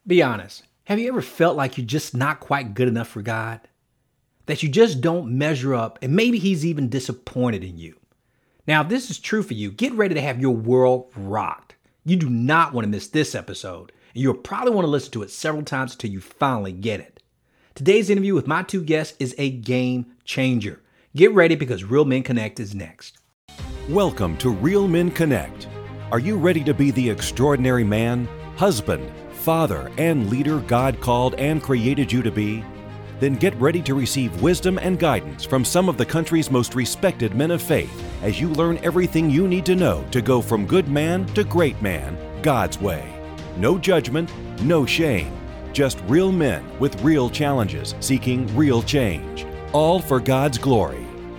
Be honest. Have you ever felt like you're just not quite good enough for God? That you just don't measure up, and maybe He's even disappointed in you? Now, if this is true for you, get ready to have your world rocked. You do not want to miss this episode, and you'll probably want to listen to it several times until you finally get it. Today's interview with my two guests is a game changer. Get ready because Real Men Connect is next. Welcome to Real Men Connect. Are you ready to be the extraordinary man, husband, father, and leader God called and created you to be? Then get ready to receive wisdom and guidance from some of the country's most respected men of faith as you learn everything you need to know to go from good man to great man, God's way. No judgment, no shame. Just real men with real challenges seeking real change. All for God's glory.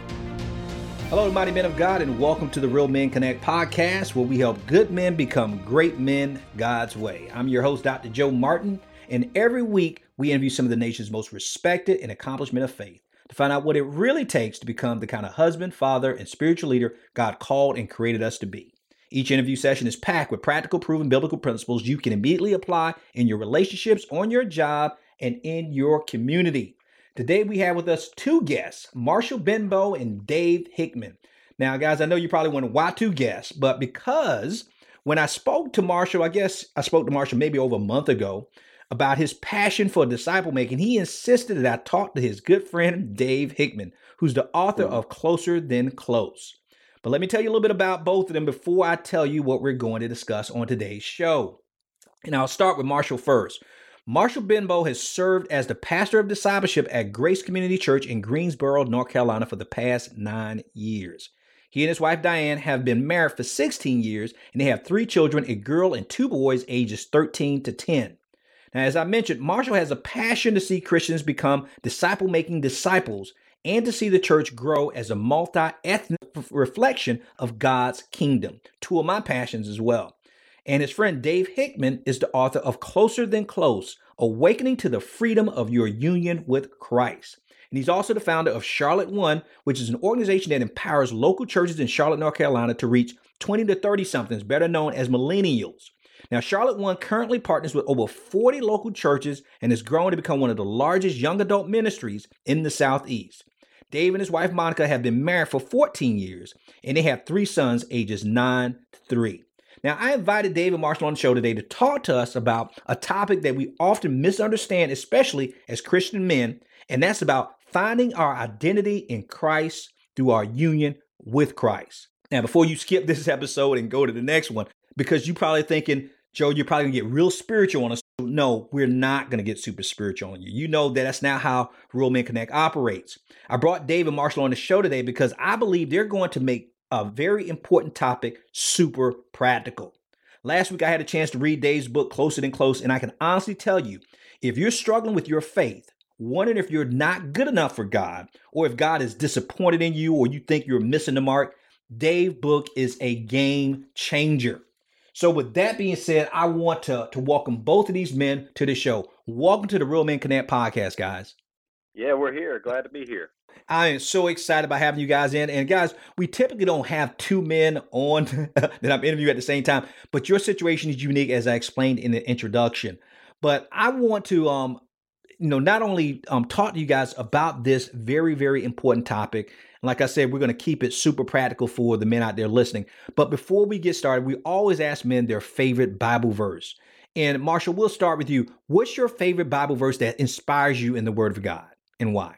Hello, mighty men of God, and welcome to the Real Men Connect podcast, where we help good men become great men God's way. I'm your host, Dr. Joe Martin, and every week we interview some of the nation's most respected and accomplished men of faith to find out what it really takes to become the kind of husband, father, and spiritual leader God called and created us to be. Each interview session is packed with practical, proven biblical principles you can immediately apply in your relationships, on your job, and in your community. Today we have with us two guests, Marshall Benbow and Dave Hickman. Now, guys, I know you probably wonder why two guests, but because when I spoke to Marshall, I guess I spoke to Marshall maybe over a month ago about his passion for disciple making, he insisted that I talk to his good friend, Dave Hickman, who's the author of Closer Than Close. But let me tell you a little bit about both of them before I tell you what we're going to discuss on today's show. And I'll start with Marshall first. Marshall Benbow has served as the pastor of discipleship at Grace Community Church in Greensboro, North Carolina for the past 9 years. He and his wife Diane have been married for 16 years, and they have 3 children, a girl and 2 boys ages 13 to 10. Now, as I mentioned, Marshall has a passion to see Christians become disciple-making disciples and to see the church grow as a multi-ethnic reflection of God's kingdom. 2 of my passions as well. And his friend Dave Hickman is the author of Closer Than Close, Awakening to the Freedom of Your Union with Christ. And he's also the founder of Charlotte One, which is an organization that empowers local churches in Charlotte, North Carolina to reach 20 to 30-somethings, better known as millennials. Now, Charlotte One currently partners with over 40 local churches and has grown to become one of the largest young adult ministries in the Southeast. Dave and his wife Monica have been married for 14 years, and they have 3 sons ages 9 to 3. Now, I invited Dave and Marshall on the show today to talk to us about a topic that we often misunderstand, especially as Christian men, and that's about finding our identity in Christ through our union with Christ. Now, before you skip this episode and go to the next one, because you're probably thinking, Joe, you're probably going to get real spiritual on us. No, we're not going to get super spiritual on you. You know that that's not how Real Men Connect operates. I brought Dave and Marshall on the show today because I believe they're going to make a very important topic super practical. Last week, I had a chance to read Dave's book, Closer Than Close, and I can honestly tell you, if you're struggling with your faith, wondering if you're not good enough for God, or if God is disappointed in you, or you think you're missing the mark, Dave's book is a game changer. So with that being said, I want to welcome both of these men to the show. Welcome to the Real Men Connect podcast, guys. Yeah, we're here. Glad to be here. I am so excited about having you guys in. And guys, we typically don't have 2 men on that I'm interviewing at the same time, but your situation is unique, as I explained in the introduction. But I want to, not only talk to you guys about this very, very important topic. And like I said, we're going to keep it super practical for the men out there listening. But before we get started, we always ask men their favorite Bible verse. And Marshall, we'll start with you. What's your favorite Bible verse that inspires you in the Word of God, and why?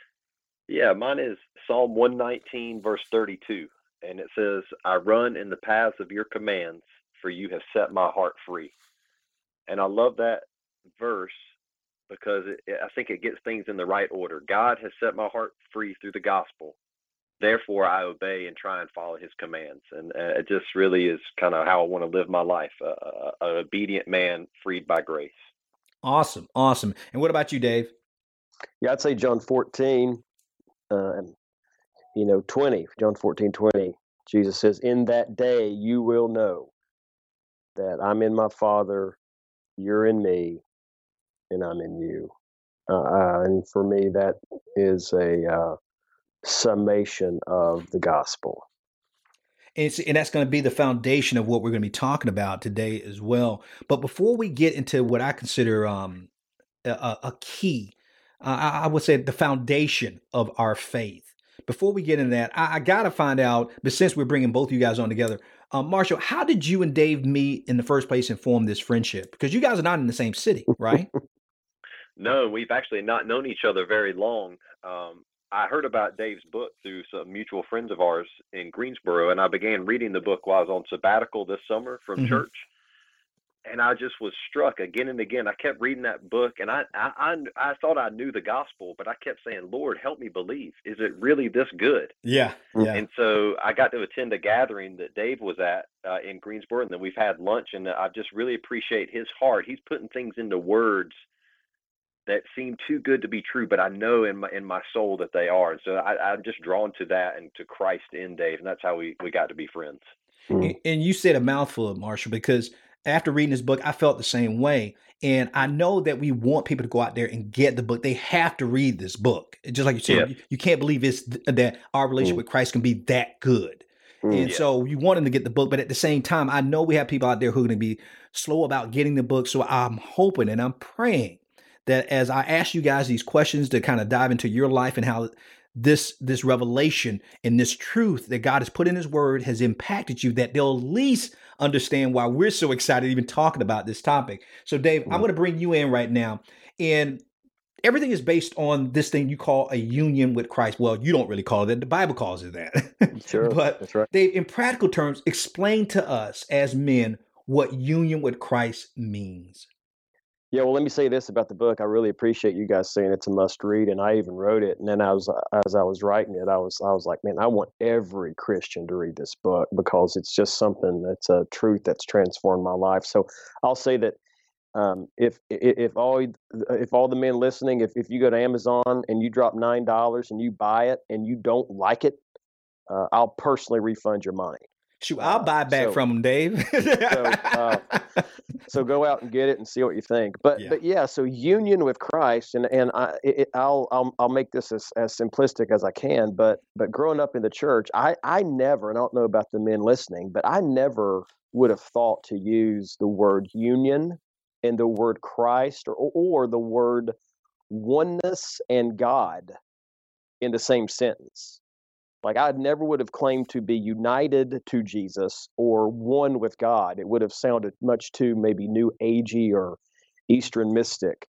Yeah, mine is Psalm 119, verse 32. And it says, I run in the paths of your commands, for you have set my heart free. And I love that verse because I think it gets things in the right order. God has set my heart free through the gospel. Therefore, I obey and try and follow his commands. And it just really is kind of how I want to live my life, an obedient man freed by grace. Awesome. Awesome. And what about you, Dave? Yeah, I'd say John 14, 20, John 14:20. Jesus says, in that day you will know that I'm in my Father, you're in me, and I'm in you. And for me, that is a summation of the gospel. And that's going to be the foundation of what we're going to be talking about today as well. But before we get into what I consider a key, I would say the foundation of our faith. Before we get into that, I got to find out, but since we're bringing both of you guys on together, Marshall, how did you and Dave meet in the first place and form this friendship? Because you guys are not in the same city, right? No, we've actually not known each other very long. I heard about Dave's book through some mutual friends of ours in Greensboro, and I began reading the book while I was on sabbatical this summer from church. And I just was struck again and again. I kept reading that book, and I thought I knew the gospel, but I kept saying, Lord, help me believe. Is it really this good? Yeah. And so I got to attend a gathering that Dave was at in Greensboro, and then we've had lunch, and I just really appreciate his heart. He's putting things into words that seem too good to be true, but I know in my soul that they are. And so I'm just drawn to that and to Christ in Dave, and that's how we got to be friends. And you said a mouthful, Marshall, because after reading this book, I felt the same way. And I know that we want people to go out there and get the book. They have to read this book. Just like you said, you can't believe that our relationship with Christ can be that good. And so you want them to get the book. But at the same time, I know we have people out there who are going to be slow about getting the book. So I'm hoping and I'm praying that as I ask you guys these questions to kind of dive into your life and how this revelation and this truth that God has put in his word has impacted you, that they'll at least understand why we're so excited even talking about this topic. So Dave, I'm going to bring you in right now. And everything is based on this thing you call a union with Christ. Well, you don't really call it that. The Bible calls it that. Sure. But that's right. Dave, in practical terms, explain to us as men what union with Christ means. Yeah, well, let me say this about the book. I really appreciate you guys saying it's a must read, and I even wrote it. And then as I was writing it, I was like, man, I want every Christian to read this book because it's just something that's a truth that's transformed my life. So I'll say that if all the men listening, if you go to Amazon and you drop $9 and you buy it and you don't like it, I'll personally refund your money. Shoot, I'll buy back from them, Dave. So go out and get it and see what you think. But yeah, so union with Christ, and I'll make this as simplistic as I can. But growing up in the church, I never, and I don't know about the men listening, but I never would have thought to use the word union and the word Christ or the word oneness and God in the same sentence. Like I never would have claimed to be united to Jesus or one with God. It would have sounded much too maybe New Agey or Eastern mystic.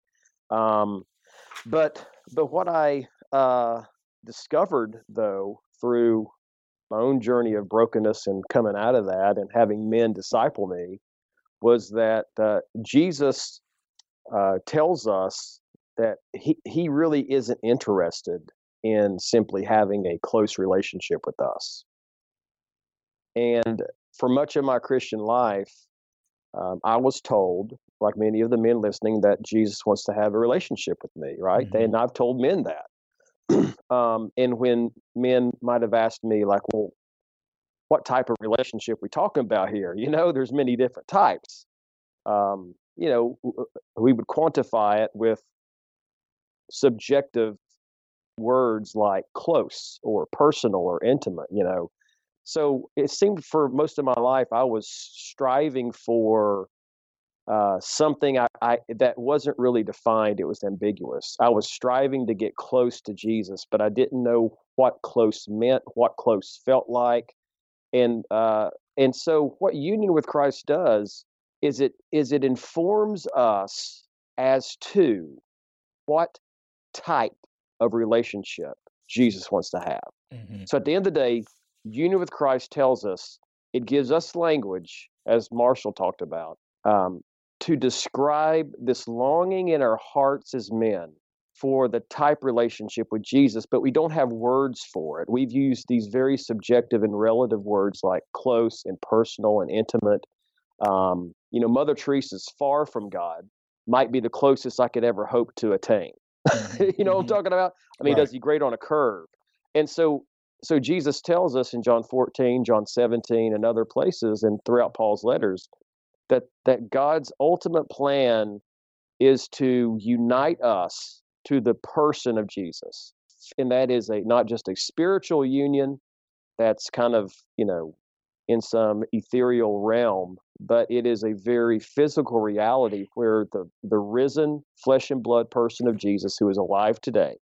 But what I discovered though through my own journey of brokenness and coming out of that and having men disciple me was that Jesus tells us that he really isn't interested in simply having a close relationship with us. And for much of my Christian life, I was told, like many of the men listening, that Jesus wants to have a relationship with me, right? Mm-hmm. And I've told men that. And when men might have asked me, like, well, what type of relationship we talking about here? You know, there's many different types. You know, we would quantify it with subjective words like close or personal or intimate, you know. So it seemed for most of my life I was striving for something I that wasn't really defined. It was ambiguous. I was striving to get close to Jesus, but I didn't know what close meant, what close felt like. And so what union with Christ does is it informs us as to what type of relationship Jesus wants to have. Mm-hmm. So at the end of the day, union with Christ tells us, it gives us language, as Marshall talked about, to describe this longing in our hearts as men for the type relationship with Jesus, but we don't have words for it. We've used these very subjective and relative words like close and personal and intimate. You know, Mother Teresa's far from God might be the closest I could ever hope to attain. You know what I'm talking about? I mean, right. Does he grade on a curve? And so Jesus tells us in John 14, John 17, and other places, and throughout Paul's letters, that God's ultimate plan is to unite us to the person of Jesus. And that is not just a spiritual union that's kind of, you know, in some ethereal realm, but it is a very physical reality where the risen flesh and blood person of Jesus, who is alive today,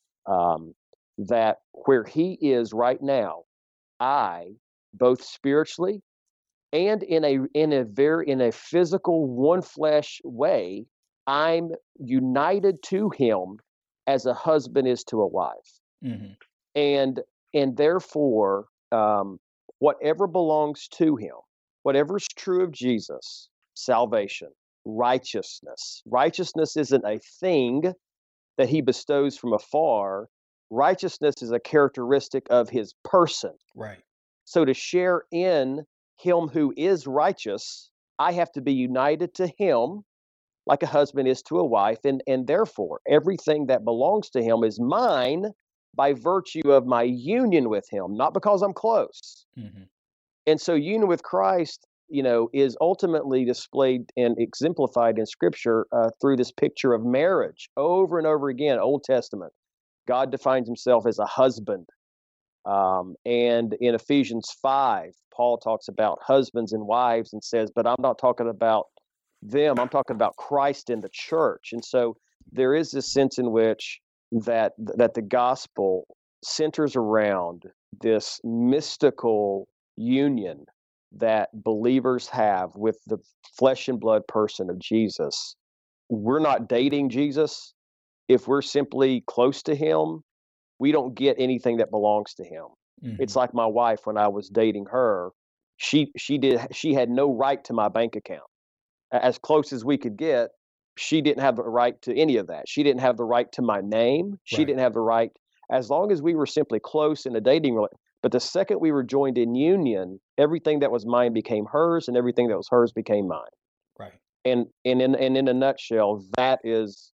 that where he is right now, I, both spiritually and in a physical one flesh way, I'm united to him as a husband is to a wife. Mm-hmm. And therefore, whatever belongs to him, whatever's true of Jesus, salvation, righteousness. Righteousness isn't a thing that he bestows from afar. Righteousness is a characteristic of his person. Right. So to share in him who is righteous, I have to be united to him like a husband is to a wife, and therefore everything that belongs to him is mine by virtue of my union with him, not because I'm close. Mm-hmm. And so union with Christ, is ultimately displayed and exemplified in Scripture through this picture of marriage over and over again. Old Testament, God defines himself as a husband. And in Ephesians 5, Paul talks about husbands and wives and says, but I'm not talking about them, I'm talking about Christ in the church. And so there is this sense in which that the gospel centers around this mystical union that believers have with the flesh and blood person of Jesus. We're not dating Jesus. If we're simply close to him, we don't get anything that belongs to him. Mm-hmm. It's like my wife when I was dating her. She had no right to my bank account. As close as we could get, she didn't have the right to any of that. She didn't have the right to my name. She didn't have the right, as long as we were simply close in a dating relationship. But the second we were joined in union, everything that was mine became hers, and everything that was hers became mine. Right. And in a nutshell, that's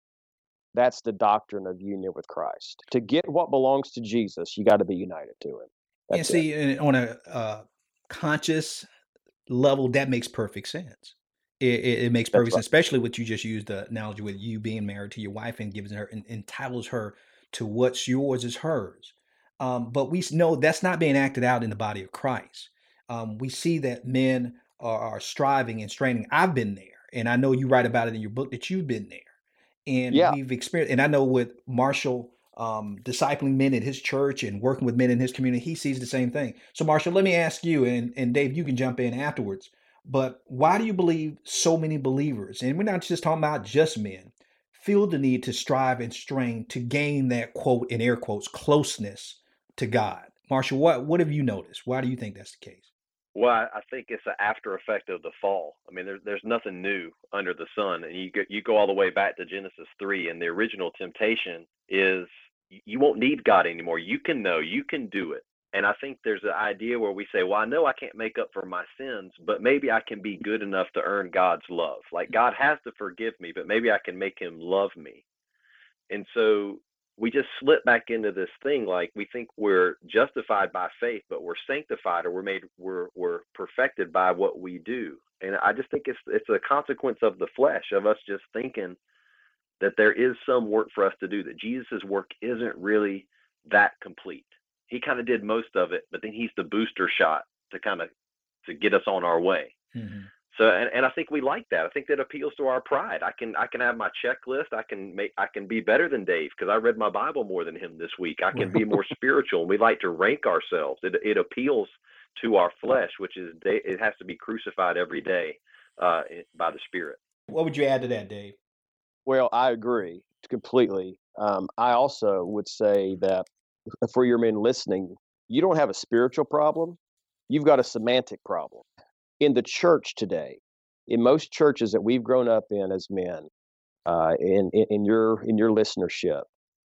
the doctrine of union with Christ. To get what belongs to Jesus, you got to be united to him. And see, on a conscious level, that makes perfect sense. It makes perfect sense, especially what you just used the analogy with you being married to your wife and gives her and entitles her to what's yours is hers. But we know that's not being acted out in the body of Christ. We see that men are striving and straining. I've been there, and I know you write about it in your book that you've been there. And we've experienced, and I know with Marshall discipling men at his church and working with men in his community, he sees the same thing. So Marshall, let me ask you, and Dave, you can jump in afterwards, but why do you believe so many believers, and we're not just talking about just men, feel the need to strive and strain to gain that, quote, in air quotes, closeness to God? Marshall, what have you noticed? Why do you think that's the case? Well, I think it's an after effect of the fall. I mean, there's nothing new under the sun, and you go all the way back to Genesis 3, and the original temptation is you won't need God anymore. You can know, you can do it. And I think there's an idea where we say, well, I know I can't make up for my sins, but maybe I can be good enough to earn God's love. Like God has to forgive me, but maybe I can make him love me. And so we just slip back into this thing, like we think we're justified by faith, but we're sanctified, or we're perfected by what we do. And I just think it's a consequence of the flesh, of us just thinking that there is some work for us to do, that Jesus's work isn't really that complete. He kind of did most of it, but then he's the booster shot to get us on our way. Mm-hmm. So, and I think we like that. I think that appeals to our pride. I can have my checklist. I can be better than Dave because I read my Bible more than him this week. I can be more spiritual, and we like to rank ourselves. It appeals to our flesh, which is it has to be crucified every day by the Spirit. What would you add to that, Dave? Well, I agree completely. I also would say that for your men listening, you don't have a spiritual problem. You've got a semantic problem. In the church today, in most churches that we've grown up in as men, in your listenership,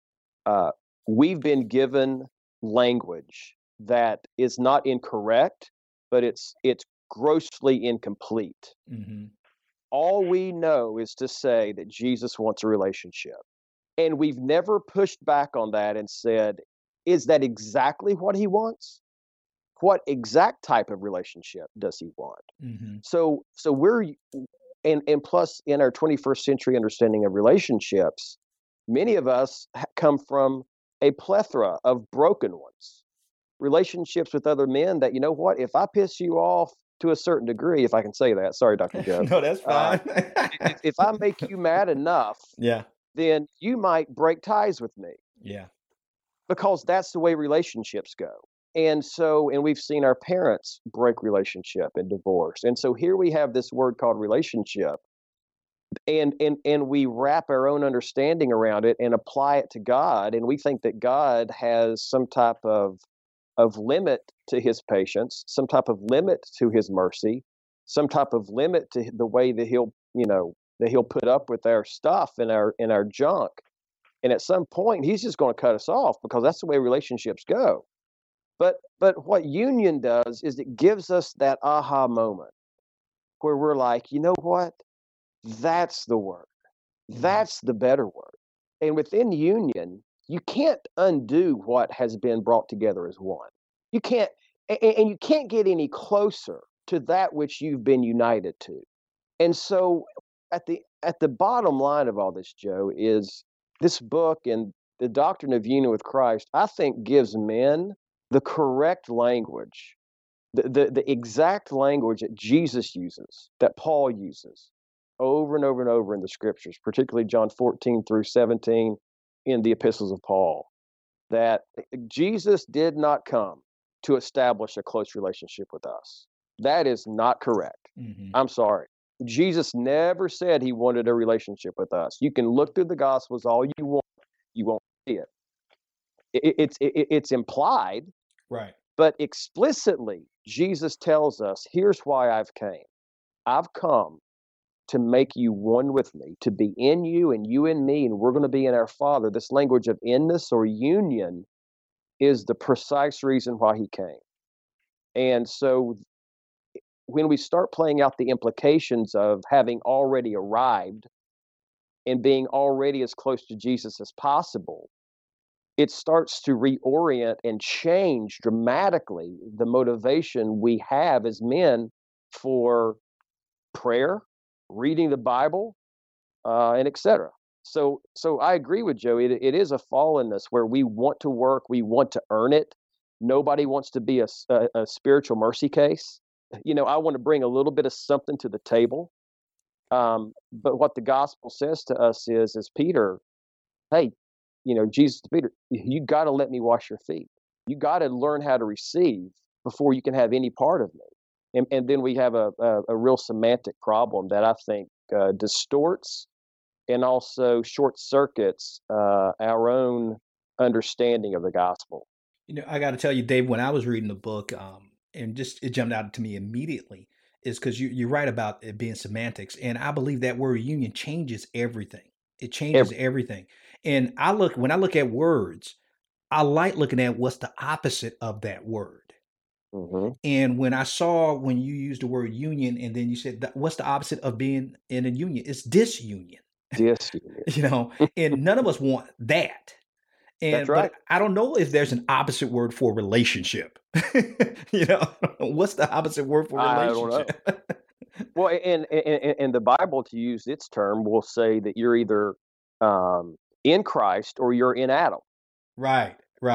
we've been given language that is not incorrect, but it's grossly incomplete. Mm-hmm. All we know is to say that Jesus wants a relationship, and we've never pushed back on that and said, is that exactly what he wants? What exact type of relationship does he want? Mm-hmm. So we're, and plus in our 21st century understanding of relationships, many of us come from a plethora of broken ones. relationships with other men that, you know what, if I piss you off to a certain degree, if I can say that, sorry, Dr. Joe, No, that's fine. if I make you mad enough, Yeah. then you might break ties with me, Yeah. because that's the way relationships go. And we've seen our parents break relationship and divorce. And so here we have this word called relationship, and we wrap our own understanding around it and apply it to God. And we think that God has some type of limit to his patience, some type of limit to his mercy, some type of limit to the way that he'll put up with our stuff and our junk. And at some point, he's just going to cut us off, because that's the way relationships go. But what union does is it gives us that aha moment where we're like, you know what? That's the word. That's the better word. And within union, you can't undo what has been brought together as one. You can't, and you can't get any closer to that which you've been united to. And so at the bottom line of all this, Joe, is this book and the doctrine of union with Christ, I think, gives men the correct language, the exact language that Jesus uses, that Paul uses over and over and over in the scriptures, particularly John 14 through 17 in the epistles of Paul, that Jesus did not come to establish a close relationship with us. That is not correct. Mm-hmm. I'm sorry. Jesus never said he wanted a relationship with us. You can look through the Gospels all you want. You won't see it. It's implied, Right. but explicitly, Jesus tells us, here's why I've came. I've come to make you one with me, to be in you and you in me, and we're going to be in our Father. This language of inness or union is the precise reason why he came. And so when we start playing out the implications of having already arrived and being already as close to Jesus as possible, it starts to reorient and change dramatically the motivation we have as men for prayer, reading the Bible, and etc. So I agree with Joe. It is a fallenness where we want to work, we want to earn it. Nobody wants to be a spiritual mercy case. I want to bring a little bit of something to the table. But what the gospel says to us is Peter, hey, Jesus to Peter, you got to let me wash your feet. You got to learn how to receive before you can have any part of me. And then we have a real semantic problem that I think distorts and also short circuits our own understanding of the gospel. I got to tell you, Dave, when I was reading the book, and just it jumped out to me immediately, is because you're right about it being semantics, and I believe that word union changes everything. It changes everything. And when I look at words, I like looking at what's the opposite of that word. Mm-hmm. And when you used the word union, and then you said, what's the opposite of being in a union? It's disunion. Disunion. And none of us want that. That's right. But I don't know if there's an opposite word for relationship. What's the opposite word for relationship? I don't know. Well, and the Bible, to use its term, will say that you're either in Christ or you're in Adam. Right.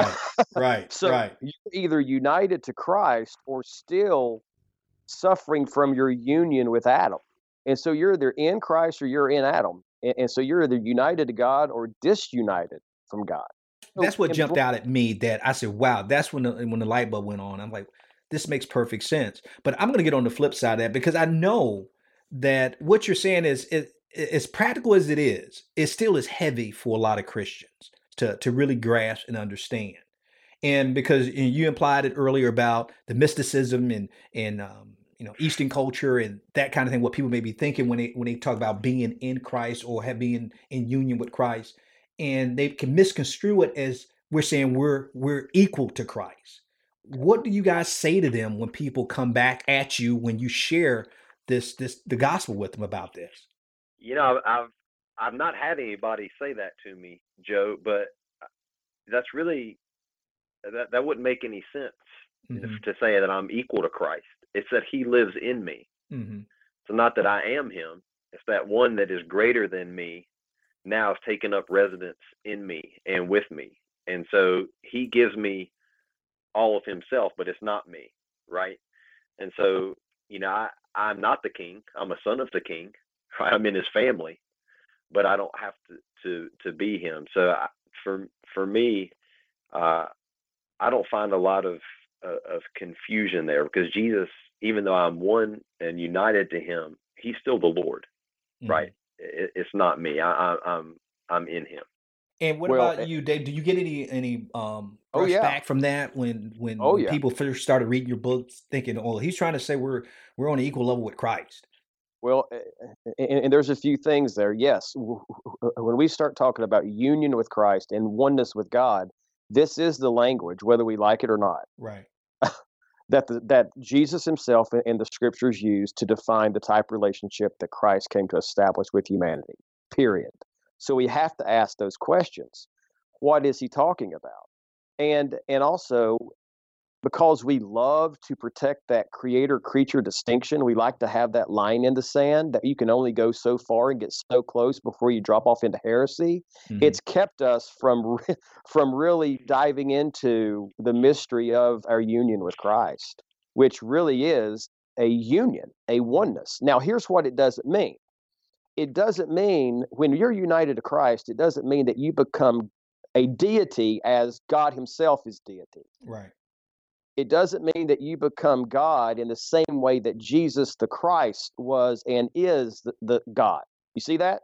So right. you're either united to Christ or still suffering from your union with Adam. And so you're either in Christ or you're in Adam. And so you're either united to God or disunited from God. That's what jumped out at me, that I said, wow, that's when the light bulb went on. I'm like, this makes perfect sense. But I'm going to get on the flip side of that, because I know that what you're saying is, as practical as it is, it still is heavy for a lot of Christians to really grasp and understand. And because you implied it earlier about the mysticism and Eastern culture and that kind of thing, what people may be thinking when they talk about being in Christ or being in union with Christ. And they can misconstrue it as we're saying we're equal to Christ. What do you guys say to them when people come back at you when you share the gospel with them about this? I've not had anybody say that to me, Joe, but that's really that wouldn't make any sense to say that I'm equal to Christ. It's that he lives in me. Mm-hmm. So not that I am him. It's that one that is greater than me now has taken up residence in me and with me. And so he gives me all of himself, but it's not me, right? And so, I'm not the king. I'm a son of the king. Right? I'm in his family, but I don't have to be him. So for me, I don't find a lot of confusion there, because Jesus, even though I'm one and united to him, he's still the Lord, right? It's not me. I'm in him. And what Well, about you, Dave? Do you get any oh brush yeah, back from that when oh yeah. people first started reading your books, thinking, "Oh, he's trying to say we're on an equal level with Christ"? Well, and there's a few things there. Yes, when we start talking about union with Christ and oneness with God, this is the language, whether we like it or not, Right. that Jesus himself and the scriptures use to define the type of relationship that Christ came to establish with humanity, period. So we have to ask those questions. What is he talking about? And also, because we love to protect that creator creature distinction, we like to have that line in the sand that you can only go so far and get so close before you drop off into heresy. It's kept us from really diving into the mystery of our union with Christ, which really is a union, a oneness. Now, here's what it doesn't mean. It doesn't mean, when you're united to Christ, it doesn't mean that you become a deity as God himself is deity. Right. It doesn't mean that you become God in the same way that Jesus the Christ was and is the God. You see that?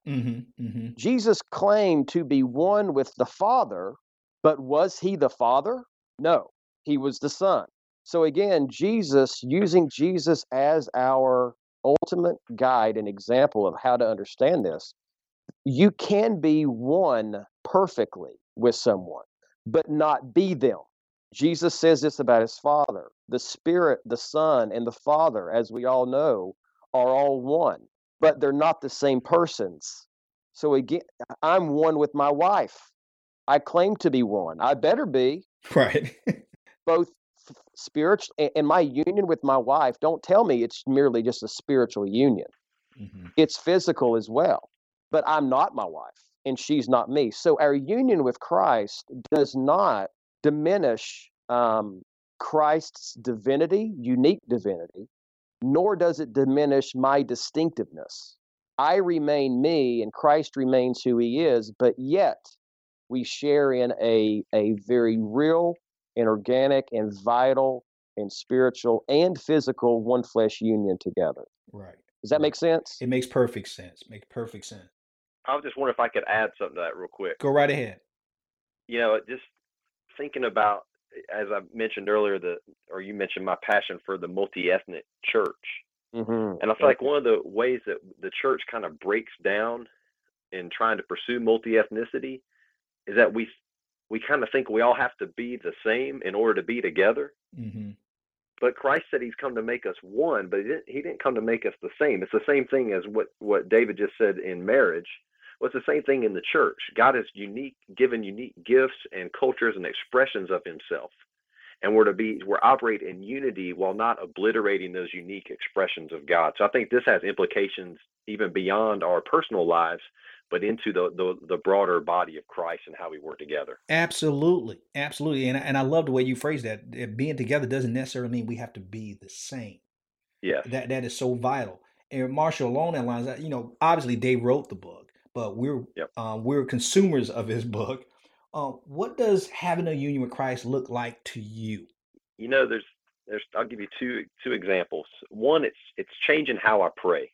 Jesus claimed to be one with the Father, but was he the Father? No, he was the Son. So again, using Jesus as our ultimate guide and example of how to understand this, you can be one perfectly with someone, but not be them. Jesus says this about his Father. The Spirit, the Son, and the Father, as we all know, are all one, but they're not the same persons. So again, I'm one with my wife. I claim to be one. I better be. Right. Both spiritual and my union with my wife. Don't tell me it's merely just a spiritual union. It's physical as well. But I'm not my wife, and she's not me. So our union with Christ does not diminish Christ's divinity, unique divinity, nor does it diminish my distinctiveness. I remain me, and Christ remains who he is, but yet we share in a very real and organic and vital and spiritual and physical one flesh union together. Right. Does that make sense? It makes perfect sense. Makes perfect sense. I was just wondering if I could add something to that real quick. Go right ahead. Just thinking about, as I mentioned earlier, or you mentioned my passion for the multi-ethnic church. And I feel like one of the ways that the church kind of breaks down in trying to pursue multi-ethnicity is that we kind of think we all have to be the same in order to be together. But Christ said he's come to make us one, but he didn't come to make us the same. It's the same thing as what David just said in marriage. Well, it's the same thing in the church. God has given unique gifts and cultures and expressions of himself. And we're operate in unity while not obliterating those unique expressions of God. So I think this has implications even beyond our personal lives, but into the broader body of Christ and how we work together. Absolutely. And I love the way you phrase that. Being together doesn't necessarily mean we have to be the same. Yes. That is so vital. And Marshall, along that lines, obviously Dave wrote the book, but we're consumers of his book. What does having a union with Christ look like to you? There's I'll give you two examples. One, it's changing how I pray.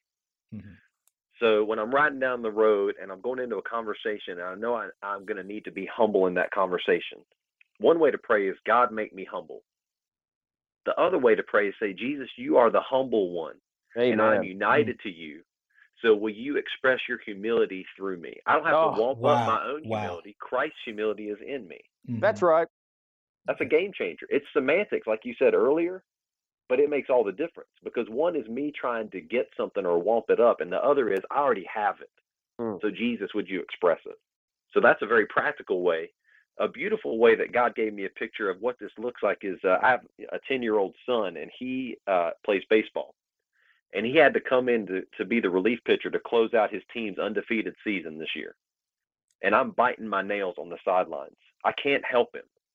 So when I'm riding down the road and I'm going into a conversation, and I know I'm going to need to be humble in that conversation. One way to pray is, God, make me humble. The other way to pray is say, Jesus, you are the humble one. Amen. And I'm united to you. So will you express your humility through me? I don't have to wamp up my own humility. Christ's humility is in me. That's right. That's a game changer. It's semantics, like you said earlier, but it makes all the difference, because one is me trying to get something or wamp it up, and the other is I already have it. So Jesus, would you express it? So that's a very practical way. A beautiful way that God gave me a picture of what this looks like is I have a 10-year-old son, and he plays baseball. And he had to come in to be the relief pitcher to close out his team's undefeated season this year. And I'm biting my nails on the sidelines. I can't help him.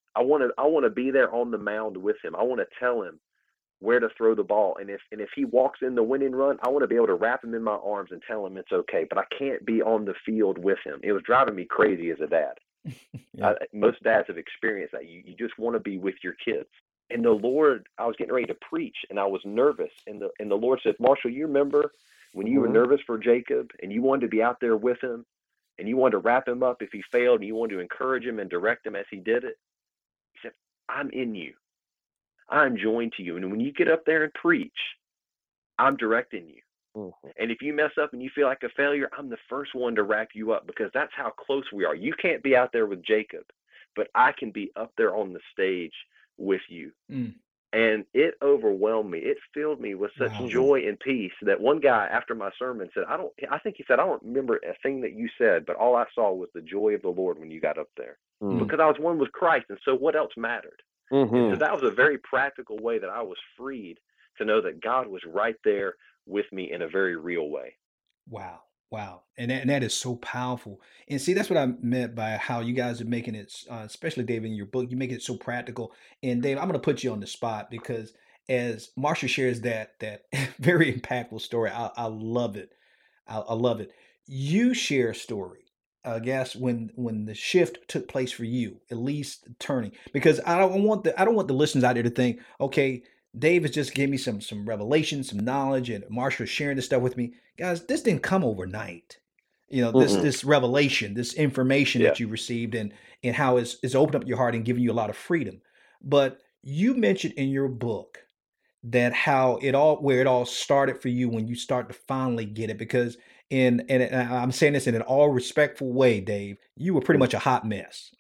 I want to be there on the mound with him. I want to tell him where to throw the ball. And if he walks in the winning run, I want to be able to wrap him in my arms and tell him it's okay. But I can't be on the field with him. It was driving me crazy as a dad. Yeah. Most dads have experienced that. You just want to be with your kids. And the Lord, I was getting ready to preach, and I was nervous. And the Lord said, Marshall, you remember when you were nervous for Jacob, and you wanted to be out there with him, and you wanted to wrap him up if he failed, and you wanted to encourage him and direct him as he did it? He said, I'm in you. I'm joined to you. And when you get up there and preach, I'm directing you. Mm-hmm. And if you mess up and you feel like a failure, I'm the first one to wrap you up, because that's how close we are. You can't be out there with Jacob, but I can be up there on the stage with you. And it overwhelmed me. It filled me with such joy and peace that one guy after my sermon said, I think he said, I don't remember a thing that you said, but all I saw was the joy of the Lord when you got up there, because I was one with Christ. And so what else mattered? And so that was a very practical way that I was freed to know that God was right there with me in a very real way. Wow. And that is so powerful. And see, that's what I meant by how you guys are making it, especially Dave, in your book, you make it so practical. And Dave, I'm going to put you on the spot, because as Marshall shares that very impactful story, I love it. I love it. You share a story, I guess, when the shift took place for you, at least turning, because I don't want the listeners out there to think, okay, Dave has just gave me some revelation, some knowledge, and Marshall sharing this stuff with me. Guys, this didn't come overnight. This revelation, this information that you received, and how it's opened up your heart and given you a lot of freedom. But you mentioned in your book that where it all started for you when you start to finally get it, because and I'm saying this in an all respectful way, Dave, you were pretty much a hot mess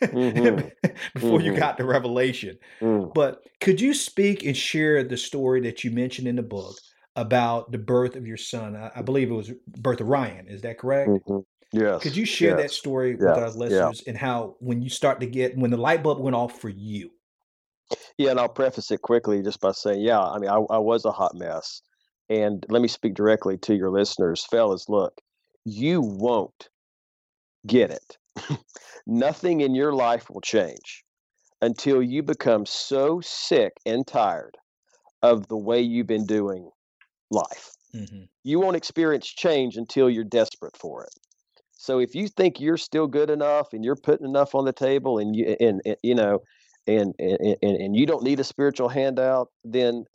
before you got the revelation. But could you speak and share the story that you mentioned in the book about the birth of your son? I believe it was birth of Ryan. Is that correct? Yes. Could you share that story with our listeners, and how when the light bulb went off for you? Yeah, and I'll preface it quickly just by saying, I was a hot mess. And let me speak directly to your listeners. Fellas, look, you won't get it. Nothing in your life will change until you become so sick and tired of the way you've been doing life. You won't experience change until you're desperate for it. So if you think you're still good enough and you're putting enough on the table, and you don't need a spiritual handout, then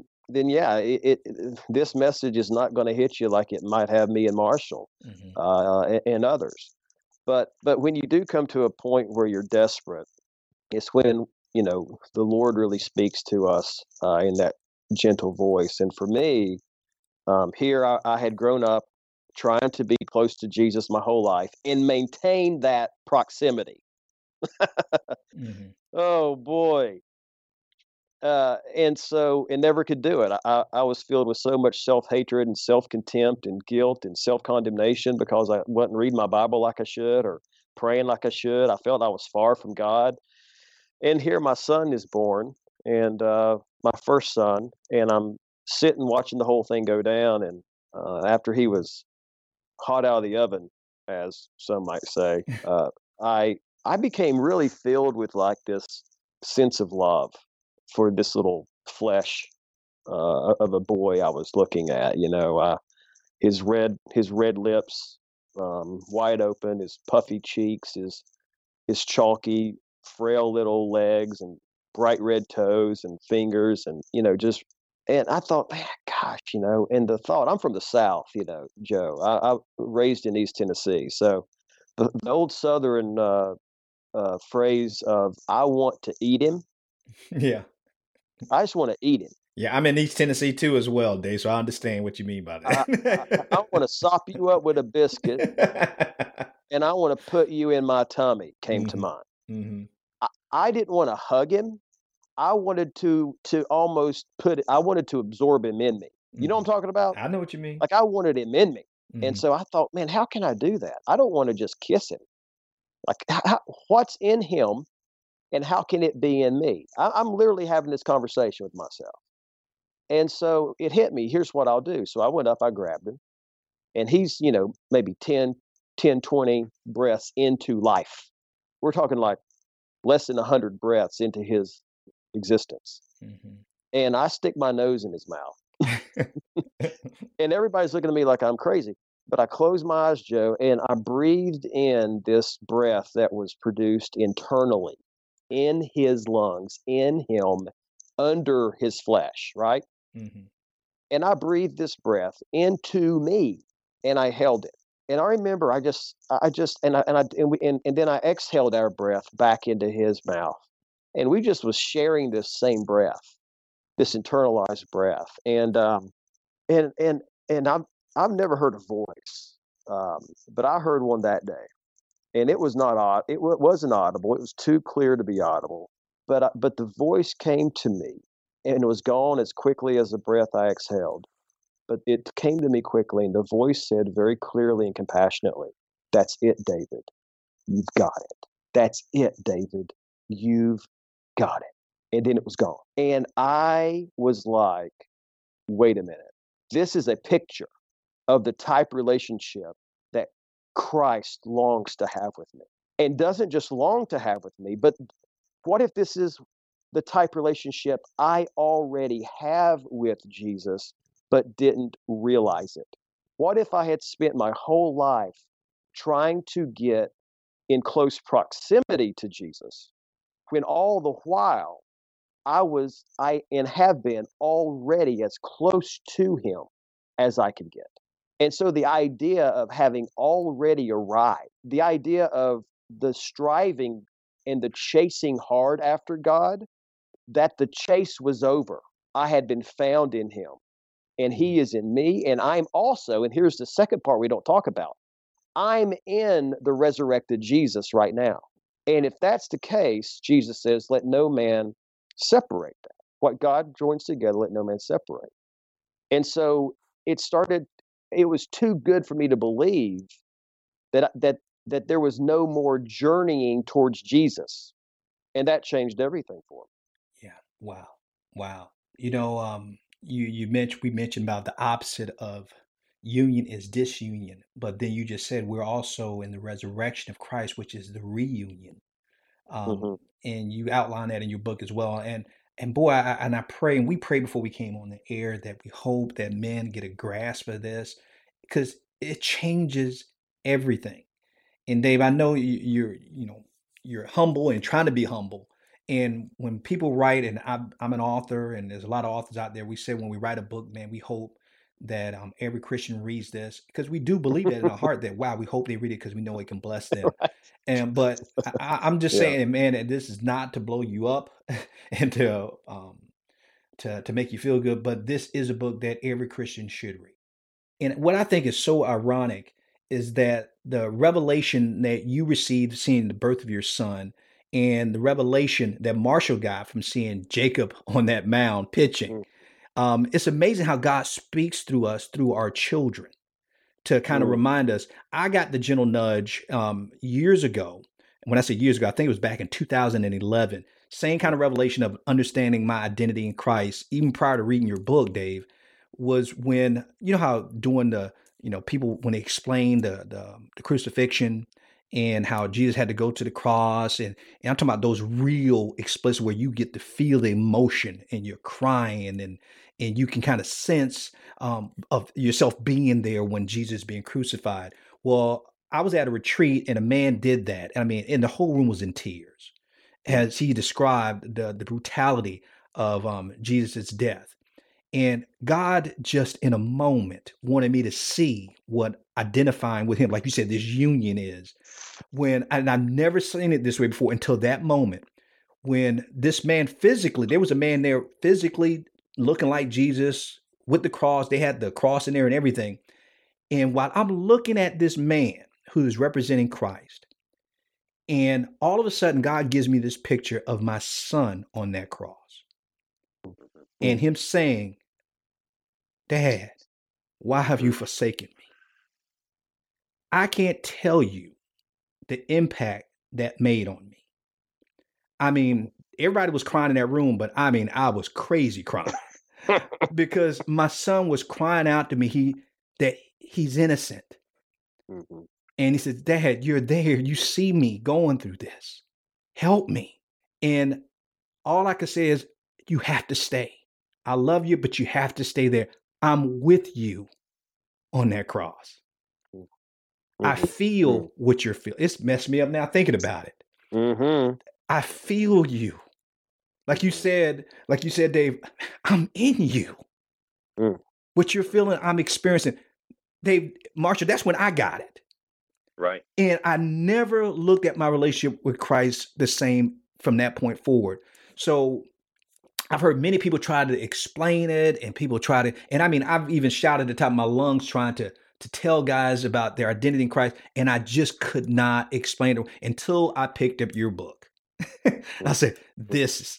this message is not going to hit you like it might have me and Marshall and others. But when you do come to a point where you're desperate, it's when the Lord really speaks to us in that gentle voice. And for me, here I had grown up trying to be close to Jesus my whole life and maintain that proximity. Oh boy. And never could do it. I was filled with so much self-hatred and self-contempt and guilt and self-condemnation because I wasn't reading my Bible like I should or praying like I should. I felt I was far from God. And here my son is born, and my first son, and I'm sitting watching the whole thing go down. And after he was hot out of the oven, as some might say, I became really filled with like this sense of love for this little flesh of a boy I was looking at. His red lips, wide open, his puffy cheeks, his chalky, frail little legs, and bright red toes and fingers, and and I thought, man, gosh, and the thought, I'm from the South, Joe. I raised in East Tennessee, so the old Southern phrase of "I want to eat him." Yeah. I just want to eat him. Yeah, I'm in East Tennessee too as well, Dave, so I understand what you mean by that. I want to sop you up with a biscuit, and I want to put you in my tummy, came to mind. I didn't want to hug him. I wanted to almost I wanted to absorb him in me. You know what I'm talking about? I know what you mean. Like I wanted him in me. And so I thought, man, how can I do that? I don't want to just kiss him. Like what's in him? And how can it be in me? I'm literally having this conversation with myself. And so it hit me. Here's what I'll do. So I went up, I grabbed him, and he's, maybe 10, 20 breaths into life. We're talking like less than 100 breaths into his existence. Mm-hmm. And I stick my nose in his mouth. And everybody's looking at me like I'm crazy. But I closed my eyes, Joe, and I breathed in this breath that was produced internally in his lungs, in him, under his flesh, right? Mm-hmm. And I breathed this breath into me, and I held it. And I remember and then I exhaled our breath back into his mouth, and we just was sharing this same breath, this internalized breath. And I've never heard a voice, but I heard one that day, and it was not odd. It wasn't audible. It was too clear to be audible. But the voice came to me, and it was gone as quickly as the breath I exhaled. But it came to me quickly, and the voice said very clearly and compassionately, "That's it, David. You've got it. That's it, David. You've got it." And then it was gone. And I was like, wait a minute. This is a picture of the type relationship that Christ longs to have with me. And doesn't just long to have with me, but what if this is the type relationship I already have with Jesus, but didn't realize it? What if I had spent my whole life trying to get in close proximity to Jesus, when all the while I have been already as close to him as I could get? And so the idea of having already arrived, the idea of the striving and the chasing hard after God, that the chase was over. I had been found in him, and he is in me. And I'm also, and here's the second part we don't talk about, I'm in the resurrected Jesus right now. And if that's the case, Jesus says, let no man separate that. What God joins together, let no man separate. And so it was too good for me to believe that there was no more journeying towards Jesus. And that changed everything for me. Yeah. Wow. Wow. We mentioned about the opposite of union is disunion, but then you just said we're also in the resurrection of Christ, which is the reunion. Mm-hmm. And you outline that in your book as well. And boy, I pray, and we pray before we came on the air, that we hope that men get a grasp of this, because it changes everything. And Dave, I know you're humble and trying to be humble. And when people write, and I'm an author, and there's a lot of authors out there, we say when we write a book, man, we hope that every Christian reads this, because we do believe that in our heart, that wow, we hope they read it because we know it can bless them. Right. But I'm just Yeah. saying, man, that this is not to blow you up and to make you feel good, but this is a book that every Christian should read. And what I think is so ironic is that the revelation that you received seeing the birth of your son, and the revelation that Marshall got from seeing Jacob on that mound pitching, it's amazing how God speaks through us, through our children, to kind of remind us. I got the gentle nudge years ago. When I say years ago, I think it was back in 2011. Same kind of revelation of understanding my identity in Christ, even prior to reading your book, Dave, was when, you know how doing the, people, when they explain the crucifixion and how Jesus had to go to the cross. And I'm talking about those real explicit where you get to feel the emotion and you're crying, and you can kind of sense of yourself being there when Jesus is being crucified. Well, I was at a retreat and a man did that. I mean, and the whole room was in tears as he described the brutality of Jesus' death. And God just in a moment wanted me to see what identifying with him, like you said, this union is. And I've never seen it this way before until that moment when this man physically, there was a man there physically looking like Jesus with the cross. They had the cross in there and everything. And while I'm looking at this man who's representing Christ, and all of a sudden God gives me this picture of my son on that cross and him saying, Dad, why have you forsaken me? I can't tell you the impact that made on me. I mean, everybody was crying in that room, but I mean, I was crazy crying because my son was crying out to me that he's innocent. Mm-hmm. And he said, Dad, you're there. You see me going through this. help me. And all I can say is, you have to stay. I love you, but you have to stay there. I'm with you on that cross. I feel what you're feeling. It's messed me up now thinking about it. Mm-hmm. I feel you. Like you said, Dave, I'm in you. What you're feeling, I'm experiencing. Dave, Marshall, that's when I got it. Right. And I never looked at my relationship with Christ the same from that point forward. So I've heard many people try to explain it, and people try to, and I mean, I've even shouted at the top of my lungs trying to tell guys about their identity in Christ, and I just could not explain it until I picked up your book. I said, this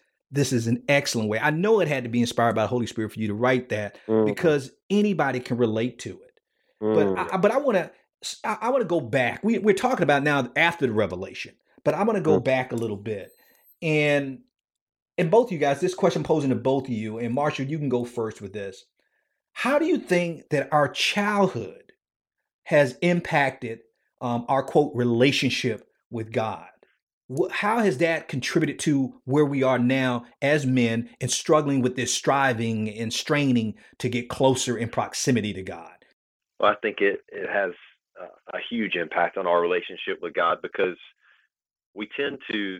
is an excellent way. I know it had to be inspired by the Holy Spirit for you to write that, because anybody can relate to it. But I want to go back. We're talking about now after the revelation, but I want to go back a little bit. And both of you guys, this question posing to both of you, and Marshall, you can go first with this. How do you think that our childhood has impacted our, quote, relationship with God? How has that contributed to where we are now as men and struggling with this striving and straining to get closer in proximity to God? Well, I think it has a huge impact on our relationship with God, because we tend to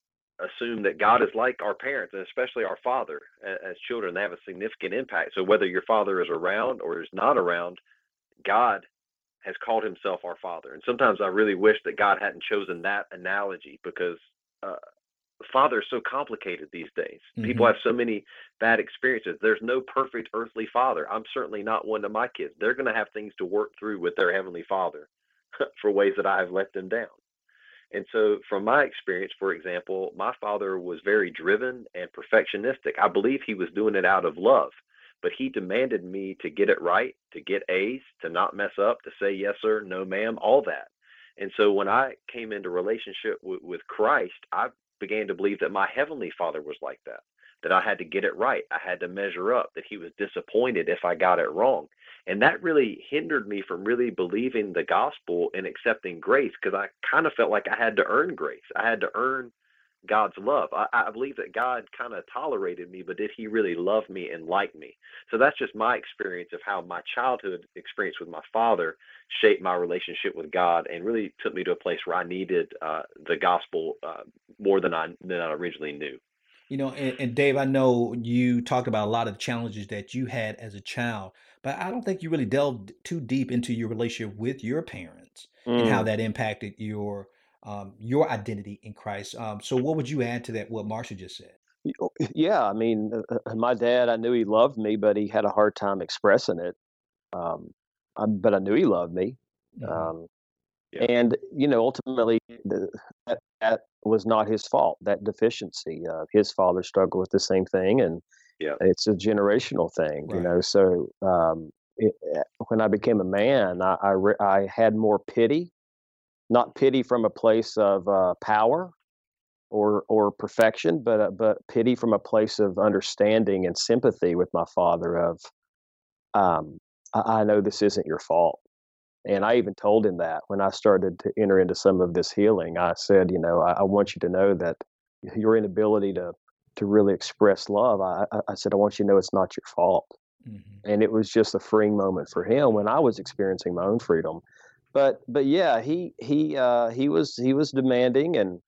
assume that God is like our parents, and especially our father. As children, they have a significant impact. So whether your father is around or is not around, God has called himself our father. And sometimes I really wish that God hadn't chosen that analogy, because father is so complicated these days. People have so many bad experiences. There's no perfect earthly father. I'm certainly not one to my kids. They're going to have things to work through with their heavenly father for ways that I have let them down. And so from my experience, for example, my father was very driven and perfectionistic. I believe he was doing it out of love, but he demanded me to get it right, to get A's, to not mess up, to say yes, sir, no, ma'am, all that. And so when I came into relationship with Christ, I began to believe that my heavenly father was like that I had to get it right. I had to measure up, that he was disappointed if I got it wrong. And that really hindered me from really believing the gospel and accepting grace, because I kind of felt like I had to earn grace. I had to earn God's love. I believe that God kind of tolerated me, but did he really love me and like me? So that's just my experience of how my childhood experience with my father shaped my relationship with God, and really took me to a place where I needed the gospel more than I originally knew. You know, and Dave, I know you talked about a lot of the challenges that you had as a child, but I don't think you really delved too deep into your relationship with your parents and how that impacted your identity in Christ. So what would you add to that, what Marcia just said? Yeah, I mean, my dad, I knew he loved me, but he had a hard time expressing it. But I knew he loved me. And, ultimately, that was not his fault, that deficiency. His father struggled with the same thing, and it's a generational thing, Right. So when I became a man, I had more pity, not pity from a place of power or perfection, but pity from a place of understanding and sympathy with my father. Of I know this isn't your fault. And I even told him that when I started to enter into some of this healing. I said, I want you to know that your inability to really express love, I said, I want you to know it's not your fault. And it was just a freeing moment for him when I was experiencing my own freedom. But yeah, he was demanding, and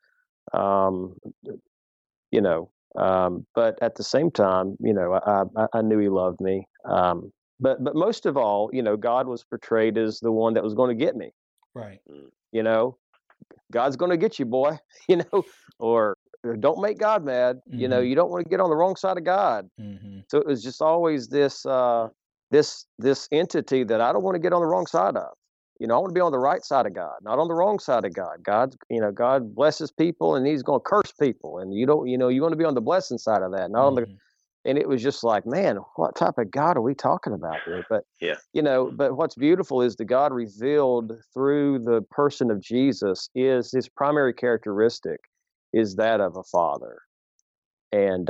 but at the same time, I knew he loved me. But most of all, God was portrayed as the one that was going to get me. Right. God's going to get you, boy. Or don't make God mad. You don't want to get on the wrong side of God. So it was just always this this entity that I don't want to get on the wrong side of. I want to be on the right side of God, not on the wrong side of God. God blesses people, and he's going to curse people. And you want to be on the blessing side of that, not on the. And it was just like, man, what type of God are we talking about here? But, but what's beautiful is the God revealed through the person of Jesus is his primary characteristic is that of a father. And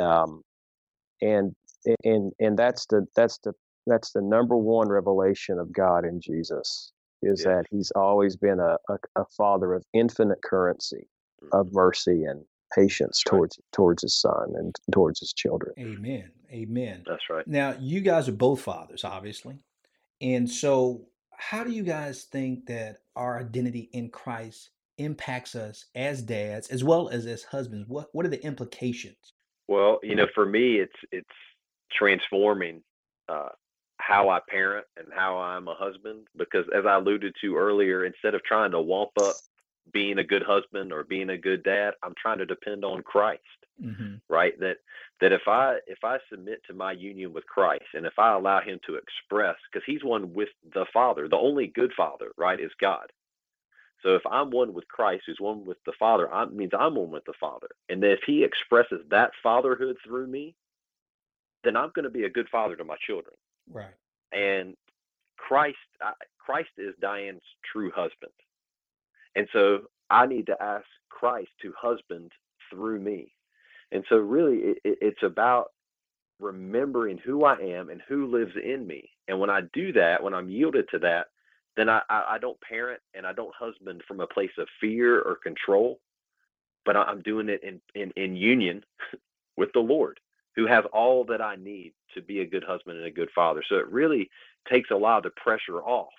that's the number one revelation of God in Jesus, is that he's always been a father of infinite currency. of mercy and patience That's right. towards his son and towards his children. Amen. Amen. That's right. Now, you guys are both fathers, obviously. And so, how do you guys think that our identity in Christ impacts us as dads as well as husbands? What are the implications? Well, for me, it's transforming uh, how I parent and how I'm a husband. Because as I alluded to earlier, instead of trying to wamp up being a good husband or being a good dad, I'm trying to depend on Christ. Mm-hmm. Right? That if I submit to my union with Christ, and if I allow Him to express, because He's one with the Father, the only good Father, right, is God. So if I'm one with Christ, who's one with the Father, means I'm one with the Father. And then if He expresses that fatherhood through me, then I'm going to be a good father to my children. Right. And Christ is Diane's true husband. And so I need to ask Christ to husband through me. And so really it's about remembering who I am and who lives in me. And when I do that, when I'm yielded to that, then I don't parent and I don't husband from a place of fear or control, but I'm doing it in union with the Lord, who has all that I need to be a good husband and a good father. So it really takes a lot of the pressure off.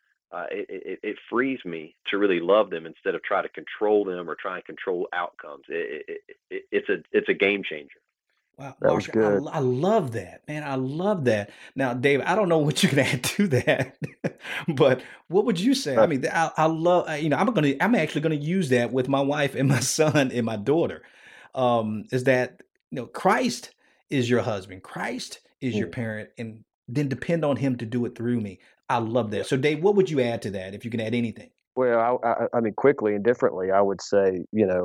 It frees me to really love them instead of try to control them or try and control outcomes. It's a game changer. Wow, That was Marshall, good. I love that, man. I love that. Now, Dave, I don't know what you can add to that, but what would you say? I mean, I love, I'm actually gonna use that with my wife and my son and my daughter. Is that, Christ is your husband, Christ is your Mm. parent, and then depend on Him to do it through me. I love that. Yeah. So, Dave, what would you add to that if you can add anything? Well, I mean, quickly and differently, I would say,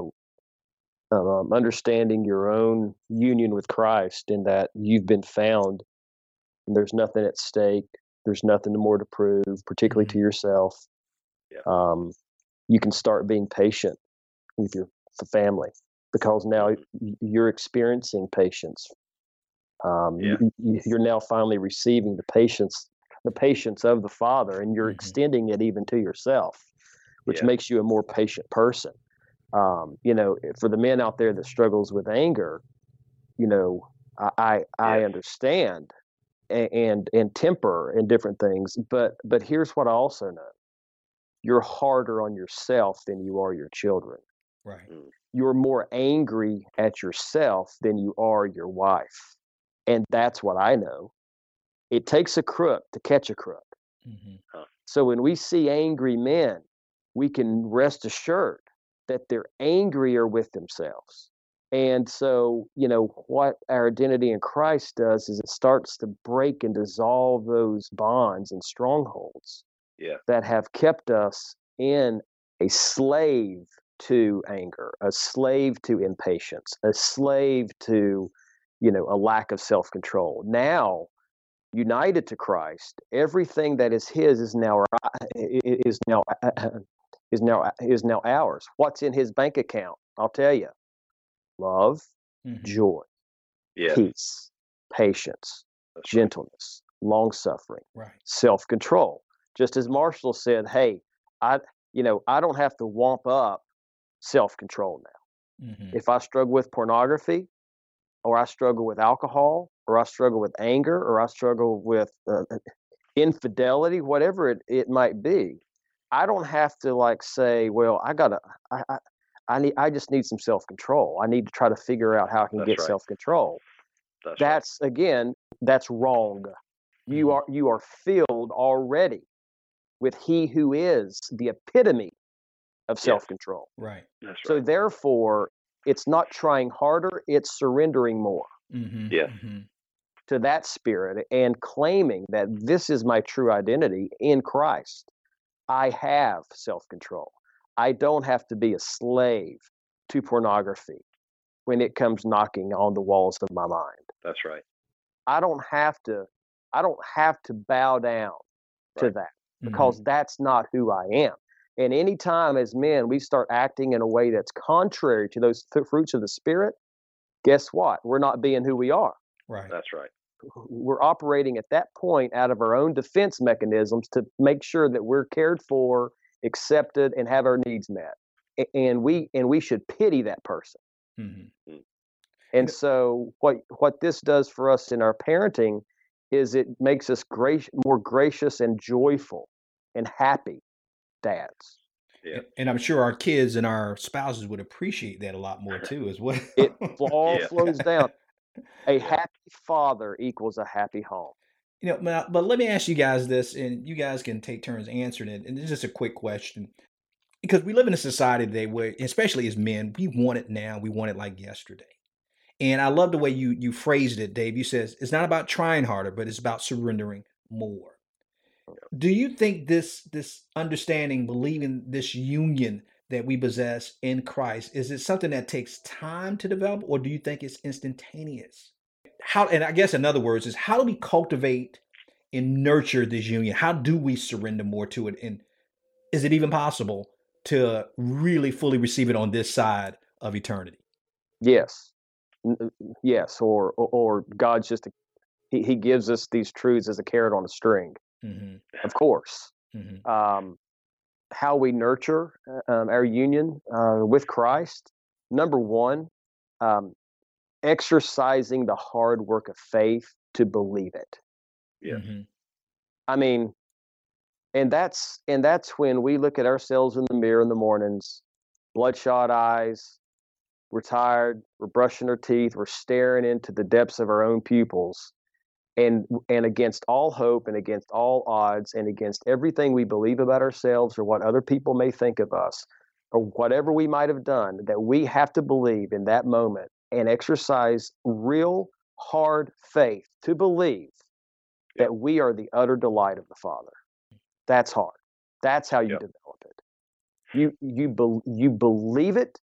understanding your own union with Christ in that you've been found and there's nothing at stake. There's nothing more to prove, particularly to Mhm. yourself. Yeah. You can start being patient with your family because now you're experiencing patience. Yeah. You're now finally receiving the patience of the Father, and you're Mhm. extending it even to yourself, which Yeah. makes you a more patient person. For the men out there that struggles with anger, I Yes. understand and temper and different things, but here's what I also know: you're harder on yourself than you are your children. Right. Mm. You're more angry at yourself than you are your wife, and that's what I know. It takes a crook to catch a crook. Mhm. Huh. So when we see angry men, we can rest assured that they're angrier with themselves. And so, what our identity in Christ does is it starts to break and dissolve those bonds and strongholds Yeah. that have kept us in a slave to anger, a slave to impatience, a slave to, a lack of self-control. Now, united to Christ, everything that is His is now is now is now ours. What's in His bank account? I'll tell you: love, Mhm. joy, Yes. peace, patience, That's right. gentleness, long suffering, Right. self-control. Just as Marshall said, hey, I I don't have to wamp up self-control now. Mhm. If I struggle with pornography, or I struggle with alcohol, or I struggle with anger, or I struggle with infidelity, whatever it might be, I don't have to say, well, I just need some self-control. I need to try to figure out how I can That's get right. self-control. That's right. That's wrong. You Mhm. are filled already with He who is the epitome of Yes. self-control. Right. That's So right. therefore, it's not trying harder, it's surrendering more Mhm. Yes. Mhm. to that spirit and claiming that this is my true identity in Christ. I have self-control. I don't have to be a slave to pornography when it comes knocking on the walls of my mind. That's right. I don't have to bow down to Right. that Mhm. because that's not who I am. And anytime as men we start acting in a way that's contrary to those fruits of the Spirit, guess what? We're not being who we are. Right. That's right. We're operating at that point out of our own defense mechanisms to make sure that we're cared for, accepted, and have our needs met. and we should pity that person. Mm-hmm. And so what this does for us in our parenting is it makes us more gracious and joyful and happy dads. Yeah. And I'm sure our kids and our spouses would appreciate that a lot more too, as well. It all Yeah. flows down. A happy father equals a happy home. But let me ask you guys this, and you guys can take turns answering it. And it's just a quick question, because we live in a society today where, especially as men, we want it now. We want it like yesterday. And I love the way you phrased it, Dave. You said it's not about trying harder, but it's about surrendering more. Do you think this understanding, believing this union that we possess in Christ, is it something that takes time to develop, or do you think it's instantaneous? And I guess in other words is, how do we cultivate and nurture this union? How do we surrender more to it? And is it even possible to really fully receive it on this side of eternity? Yes. Yes. Or God's just, he gives us these truths as a carrot on a string. Mm-hmm. Of course. Mm-hmm. How we nurture our union with Christ. Number one, exercising the hard work of faith to believe it. Yeah. Mm-hmm. I mean, and that's when we look at ourselves in the mirror in the mornings, bloodshot eyes, we're tired, we're brushing our teeth, we're staring into the depths of our own pupils, and against all hope and against all odds and against everything we believe about ourselves or what other people may think of us or whatever we might have done, that we have to believe in that moment and exercise real hard faith to believe that we are the utter delight of the Father. That's hard. That's how you develop it. You believe it,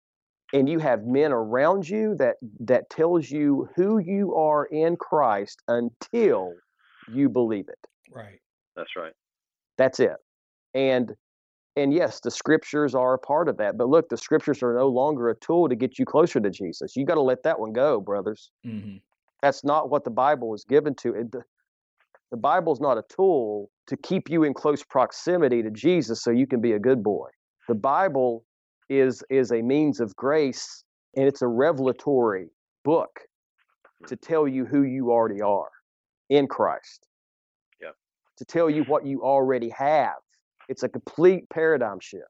and you have men around you that tells you who you are in Christ until you believe it. Right. That's right. That's it. And yes, the scriptures are a part of that. But look, the scriptures are no longer a tool to get you closer to Jesus. You got to let that one go, brothers. Mm-hmm. That's not what the Bible was given to. The Bible's not a tool to keep you in close proximity to Jesus so you can be a good boy. The Bible is a means of grace, and it's a revelatory book to tell you who you already are in Christ. Yeah. To tell you what you already have. It's a complete paradigm shift.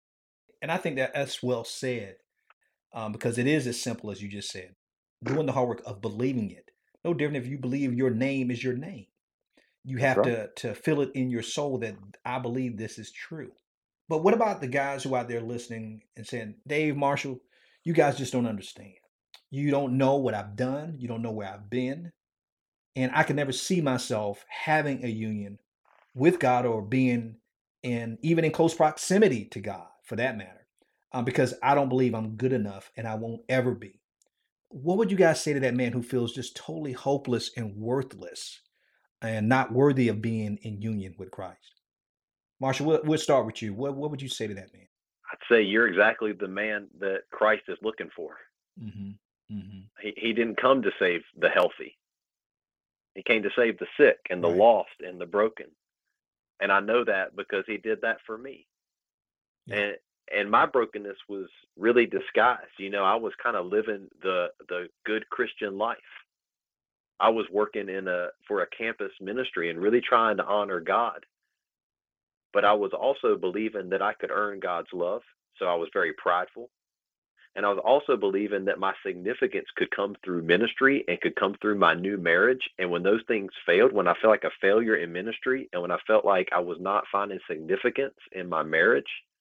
And I think that's well said, because it is as simple as you just said, doing the hard work of believing it. No different if you believe your name is your name. You have to feel it in your soul that I believe this is true. But what about the guys who are out there listening and saying, Dave, Marshall, you guys just don't understand. You don't know what I've done. You don't know where I've been. And I can never see myself having a union with God or being even in close proximity to God, for that matter, because I don't believe I'm good enough and I won't ever be. What would you guys say to that man who feels just totally hopeless and worthless and not worthy of being in union with Christ? Marshall, we'll start with you. What would you say to that man? I'd say you're exactly the man that Christ is looking for. Mm-hmm. Mm-hmm. He didn't come to save the healthy. He came to save the sick and the lost and the broken. And I know that because he did that for me. Yeah. And my brokenness was really disguised. I was kind of living the good Christian life. I was working for a campus ministry and really trying to honor God. But I was also believing that I could earn God's love. So I was very prideful. And I was also believing that my significance could come through ministry and could come through my new marriage. And when those things failed, when I felt like a failure in ministry and when I felt like I was not finding significance in my marriage,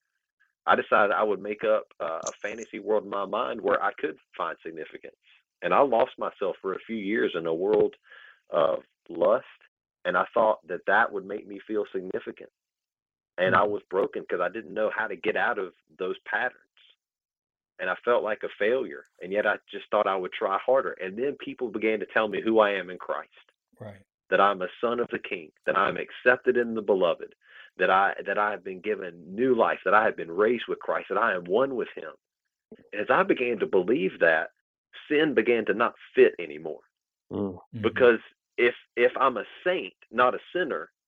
I decided I would make up a fantasy world in my mind where I could find significance. And I lost myself for a few years in a world of lust. And I thought that would make me feel significant. And I was broken because I didn't know how to get out of those patterns. And I felt like a failure. And yet I just thought I would try harder. And then people began to tell me who I am in Christ. Right. That I'm a son of the King, that I'm accepted in the beloved, that I have been given new life, that I have been raised with Christ, that I am one with him. And as I began to believe that, sin began to not fit anymore. Mm-hmm. Because if I'm a saint, not a sinner,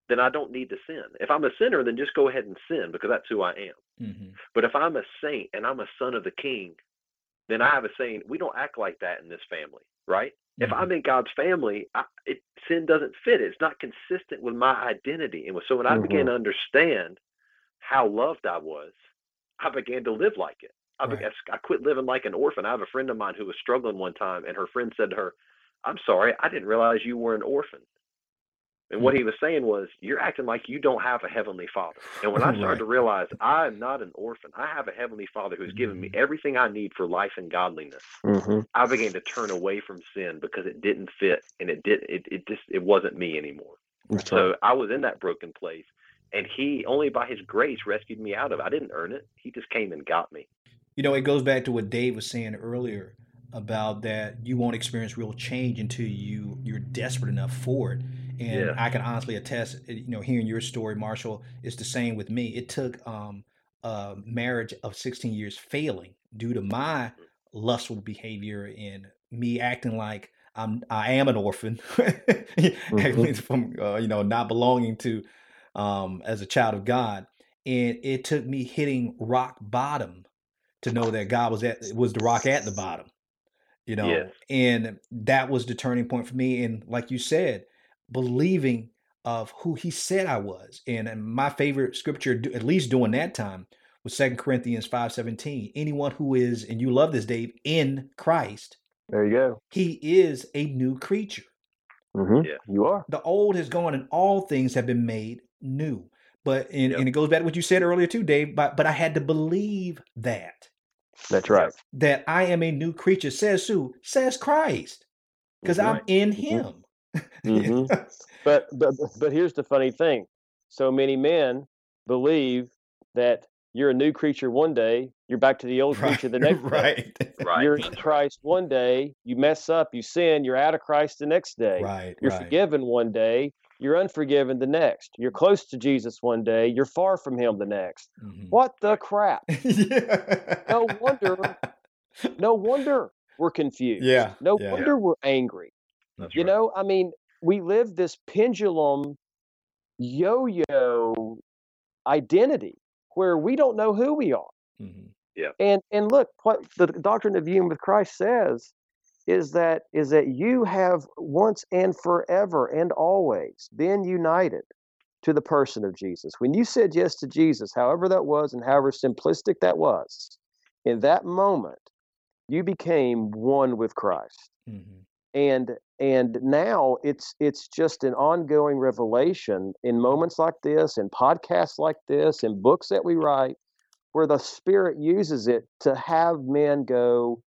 then I don't need to sin. If I'm a sinner, then just go ahead and sin because that's who I am. Mm-hmm. But if I'm a saint and I'm a son of the King, then I have a saying, we don't act like that in this family, right? Mm-hmm. If I'm in God's family, sin doesn't fit. It's not consistent with my identity. And so when I began to understand how loved I was, I began to live like it. I quit living like an orphan. I have a friend of mine who was struggling one time, and her friend said to her, I'm sorry, I didn't realize you were an orphan. And what he was saying was, you're acting like you don't have a heavenly Father. And when I started to realize I'm not an orphan, I have a heavenly Father who's given me everything I need for life and godliness. I began to turn away from sin because it didn't fit, and it wasn't me anymore. So I was in that broken place, and he only by his grace rescued me out of it. I didn't earn it. He just came and got me. You know, it goes back to what Dave was saying earlier about that you won't experience real change until you're desperate enough for it. And I can honestly attest, you know, hearing your story, Marshall, it's the same with me. It took a marriage of 16 years failing due to my lustful behavior and me acting like I am an orphan, acting from not belonging to as a child of God. And it took me hitting rock bottom to know that God was the rock at the bottom, you know, and that was the turning point for me. And like you said, believing of who he said I was. And my favorite scripture, at least during that time, was 2 Corinthians 5:17. Anyone who is, and you love this, Dave, in Christ. There you go. He is a new creature. You are. The old has gone and all things have been made new. But and it goes back to what you said earlier too, Dave. But I had to believe that. That's right. That I am a new creature. Says who? Says Christ. Because I'm in him. But here's the funny thing. So many men believe that you're a new creature one day, you're back to the old creature the next day. You're in Christ one day, you mess up, you sin, you're out of Christ the next day. You're forgiven one day, you're unforgiven the next. You're close to Jesus one day, you're far from him the next. What the crap? No wonder we're confused. No wonder we're angry. You know, I mean, we live this pendulum yo-yo identity where we don't know who we are. And look, what the doctrine of union with Christ says is that you have once and forever and always been united to the person of Jesus. When you said yes to Jesus, however that was and however simplistic that was, in that moment, you became one with Christ. And now it's just an ongoing revelation in moments like this, in podcasts like this, in books that we write, where the Spirit uses it to have men go,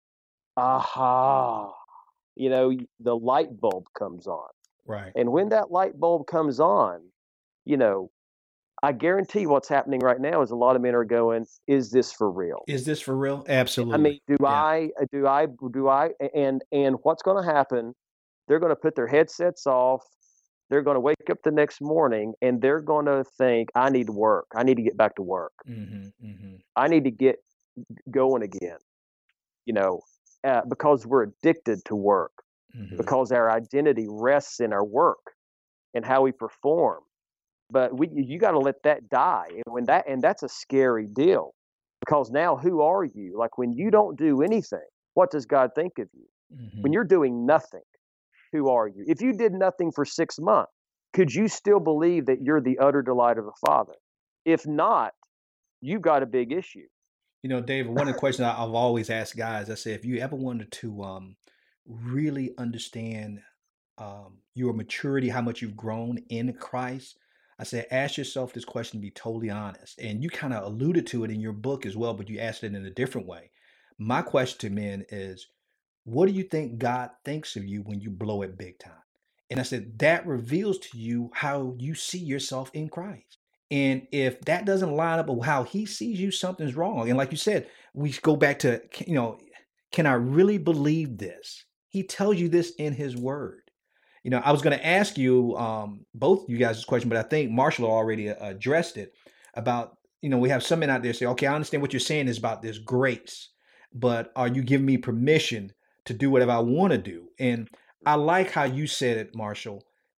aha, you know, the light bulb comes on. And when that light bulb comes on, you know, I guarantee what's happening right now is a lot of men are going, is this for real? Is this for real? Absolutely. I mean, do I, and what's going to happen? They're going to put their headsets off. They're going to wake up the next morning and they're going to think, I need to work. I need to get back to work. I need to get going again, you know, because we're addicted to work, because our identity rests in our work and how we perform. But you got to let that die. And that's a scary deal, because now who are you? Like when you don't do anything, what does God think of you? When you're doing nothing, who are you? If you did nothing for 6 months, could you still believe that you're the utter delight of the Father? If not, you've got a big issue. You know, Dave, one of the questions I've always asked guys, I say, if you ever wanted to really understand your maturity, how much you've grown in Christ, I said, ask yourself this question to be totally honest. And you kind of alluded to it in your book as well, but you asked it in a different way. My question to men is, what do you think God thinks of you when you blow it big time? And I said, that reveals to you how you see yourself in Christ. And if that doesn't line up with how he sees you, something's wrong. And like you said, we go back to, you know, can I really believe this? He tells you this in his word. You know, I was going to ask you, both you guys this question, but I think Marshall already addressed it about, you know, we have some men out there say, okay, I understand what you're saying is about this grace, but are you giving me permission to do whatever I want to do? And I like how you said it, Marshall,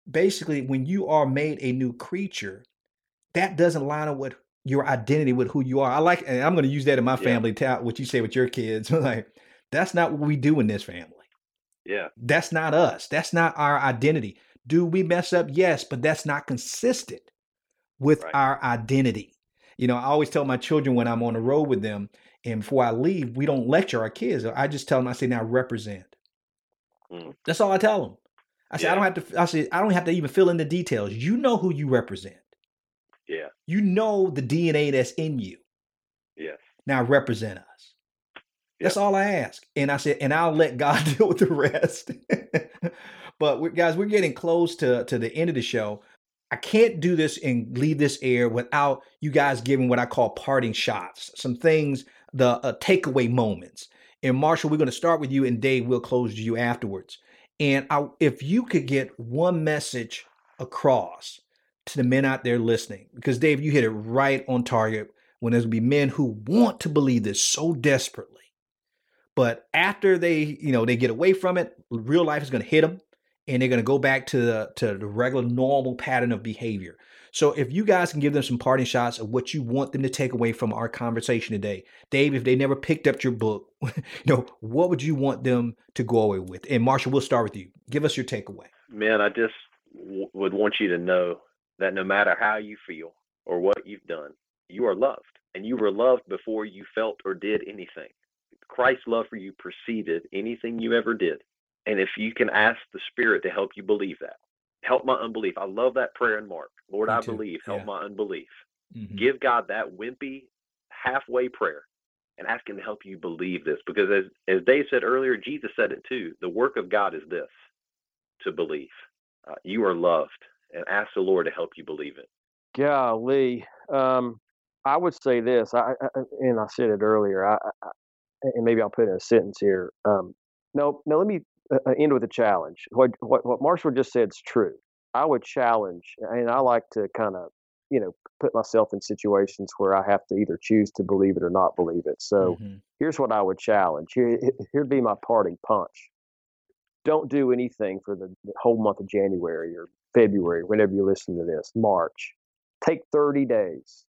basically when you are made a new creature, that doesn't line up with your identity, with who you are. And I'm going to use that in my Yeah. family, what you say with your kids. Like, that's not what we do in this family. Yeah. That's not us. That's not our identity. Do we mess up? Yes, but that's not consistent with Right. our identity. I always tell my children when I'm on the road with them, and before I leave, we don't lecture our kids. I just tell them, I say, now represent. That's all I tell them. I say, I don't have to even fill in the details. You know who you represent. Yeah. You know the DNA that's in you. Yes. Now represent us. That's all I ask. And I said, and I'll let God deal with the rest. But guys, we're getting close to the end of the show. I can't do this and leave this air without you guys giving what I call parting shots, some things, the takeaway moments. And Marshall, we're going to start with you, and Dave, we'll close to you afterwards. And if you could get one message across to the men out there listening, because Dave, you hit it right on target, when there's going to be men who want to believe this so desperately. But after they get away from it, real life is going to hit them, and they're going to go back to the regular normal pattern of behavior. So if you guys can give them some parting shots of what you want them to take away from our conversation today, Dave, if they never picked up your book, what would you want them to go away with? And Marshall, we'll start with you. Give us your takeaway. Man, I just would want you to know that no matter how you feel or what you've done, you are loved, and you were loved before you felt or did anything. Christ's love for you preceded anything you ever did. And if you can ask the Spirit to help you believe that, help my unbelief. I love that prayer in Mark. Lord, I believe, help my unbelief. Mm-hmm. Give God that wimpy halfway prayer and ask him to help you believe this. Because as Dave said earlier, Jesus said it too. The work of God is this, to believe. You are loved, and ask the Lord to help you believe it. Golly. I would say this, and I said it earlier, and maybe I'll put in a sentence here. No, let me end with a challenge. What Marshall just said is true. I would challenge, and I like to kind of, put myself in situations where I have to either choose to believe it or not believe it. So here's what I would challenge. Here'd be my parting punch. Don't do anything for the whole month of January or February, whenever you listen to this, March. Take 30 days,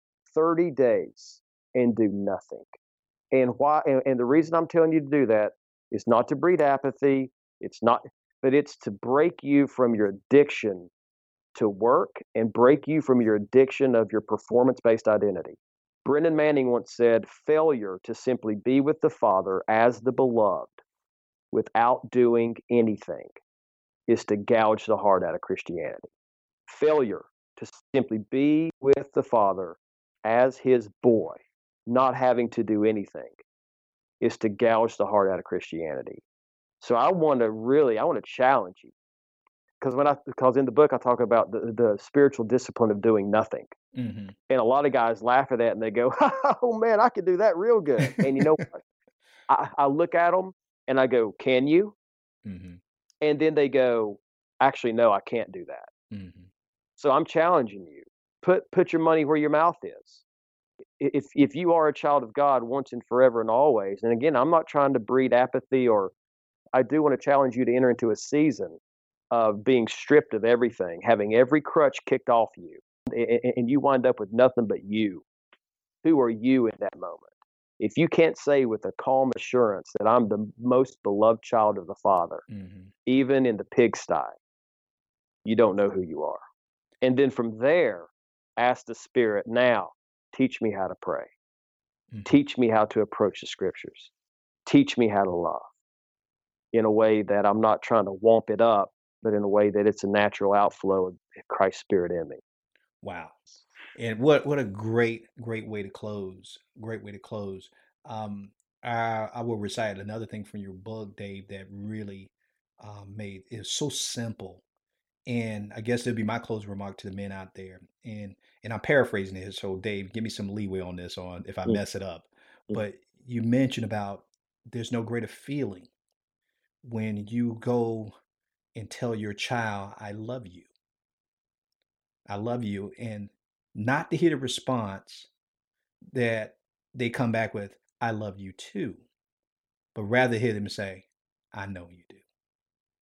and do nothing. And why? And the reason I'm telling you to do that is not to breed apathy. But it's to break you from your addiction to work and break you from your addiction of your performance-based identity. Brennan Manning once said, failure to simply be with the Father as the beloved without doing anything is to gouge the heart out of Christianity. Failure to simply be with the Father as his boy, not having to do anything, is to gouge the heart out of Christianity. So I want to challenge you, because in the book I talk about the spiritual discipline of doing nothing. Mm-hmm. And a lot of guys laugh at that and they go, oh man, I could do that real good. And you know what? I look at them and I go, can you? Mm-hmm. And then they go, actually, no, I can't do that. Mm-hmm. So I'm challenging you. Put your money where your mouth is. If you are a child of God once and forever and always, and again, I'm not trying to breed apathy, or I do want to challenge you to enter into a season of being stripped of everything, having every crutch kicked off you, and you wind up with nothing but you. Who are you in that moment? If you can't say with a calm assurance that I'm the most beloved child of the Father, even in the pigsty, you don't know who you are. And then from there, ask the Spirit, now, teach me how to pray. Teach me how to approach the Scriptures. Teach me how to love in a way that I'm not trying to wamp it up, but in a way that it's a natural outflow of Christ's Spirit in me. Wow. And what a great way to close. Great way to close. I will recite another thing from your book, Dave, that really made it so simple. And I guess it'd be my closing remark to the men out there. And I'm paraphrasing it. So Dave, give me some leeway on this, on if I mess it up. But you mentioned about there's no greater feeling when you go and tell your child, I love you. I love you. And not to hear the response that they come back with, I love you too. But rather hear them say, I know you do.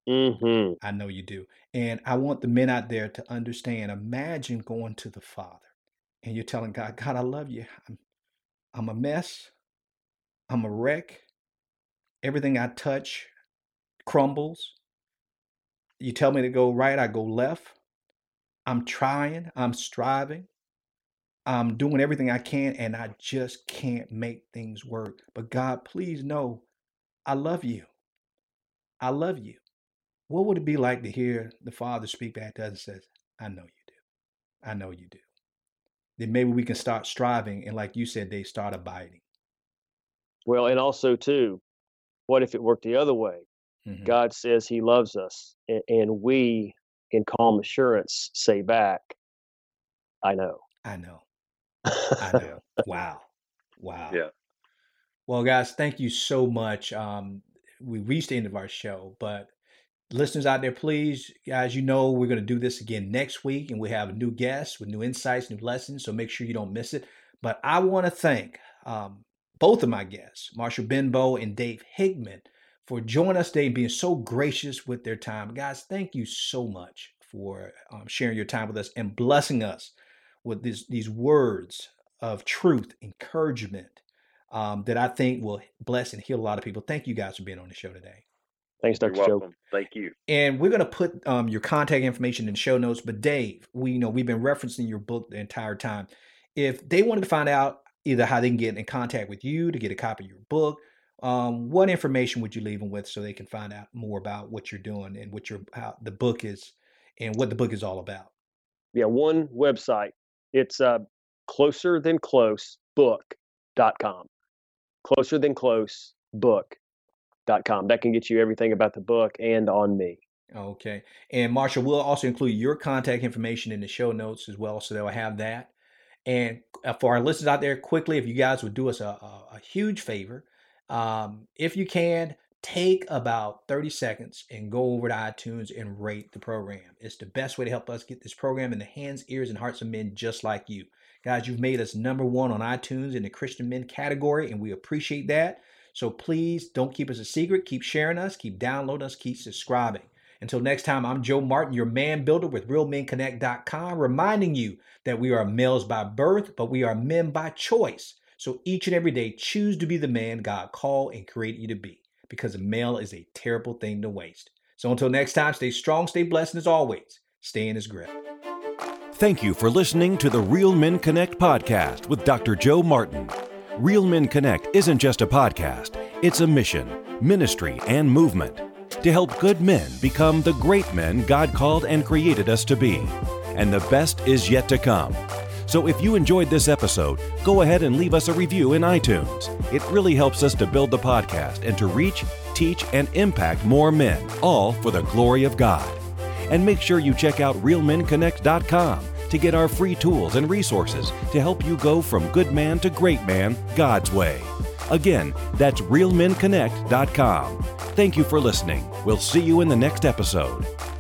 Mm-hmm. I know you do. And I want the men out there to understand. Imagine going to the Father and you're telling God, God, I love you. I'm a mess. I'm a wreck. Everything I touch crumbles. You tell me to go right, I go left. I'm trying, I'm striving, I'm doing everything I can, and I just can't make things work. But God, please know I love you. I love you. What would it be like to hear the Father speak back to us and says, I know you do. I know you do. Then maybe we can start striving, and like you said, they start abiding. Well, and also too, what if it worked the other way? Mm-hmm. God says he loves us, and we, in calm assurance, say back, I know. I know. I know. Wow. Yeah. Well, guys, thank you so much. We reached the end of our show, but listeners out there, please, guys, you know we're going to do this again next week, and we have a new guest with new insights, new lessons, so make sure you don't miss it. But I want to thank both of my guests, Marshall Benbow and Dave Higman, for joining us today and being so gracious with their time. Guys, thank you so much for sharing your time with us and blessing us with these words of truth, encouragement that I think will bless and heal a lot of people. Thank you guys for being on the show today. Thanks, Dr. You're Joe. welcome. Thank you. And we're going to put your contact information in the show notes. But Dave, we've been referencing your book the entire time. If they wanted to find out either how they can get in contact with you to get a copy of your book, what information would you leave them with so they can find out more about what you're doing and how the book is and what the book is all about? Yeah, one website. It's closerthanclosebook.com. Closerthanclosebook.com. That can get you everything about the book and on me. Okay. And Marshall, we'll also include your contact information in the show notes as well, so they'll have that. And for our listeners out there, quickly, if you guys would do us a huge favor, if you can, take about 30 seconds and go over to iTunes and rate the program. It's the best way to help us get this program in the hands, ears, and hearts of men just like you. Guys, you've made us number one on iTunes in the Christian men category, and we appreciate that. So please don't keep us a secret. Keep sharing us, keep downloading us, keep subscribing. Until next time, I'm Joe Martin, your man builder with RealMenConnect.com, reminding you that we are males by birth, but we are men by choice. So each and every day, choose to be the man God called and created you to be, because a male is a terrible thing to waste. So until next time, stay strong, stay blessed, and as always, stay in his grip. Thank you for listening to the Real Men Connect podcast with Dr. Joe Martin. Real Men Connect isn't just a podcast, it's a mission, ministry, and movement to help good men become the great men God called and created us to be. And the best is yet to come. So if you enjoyed this episode, go ahead and leave us a review in iTunes. It really helps us to build the podcast and to reach, teach, and impact more men, all for the glory of God. And make sure you check out RealMenConnect.com to get our free tools and resources to help you go from good man to great man God's way. Again, that's RealMenConnect.com. Thank you for listening. We'll see you in the next episode.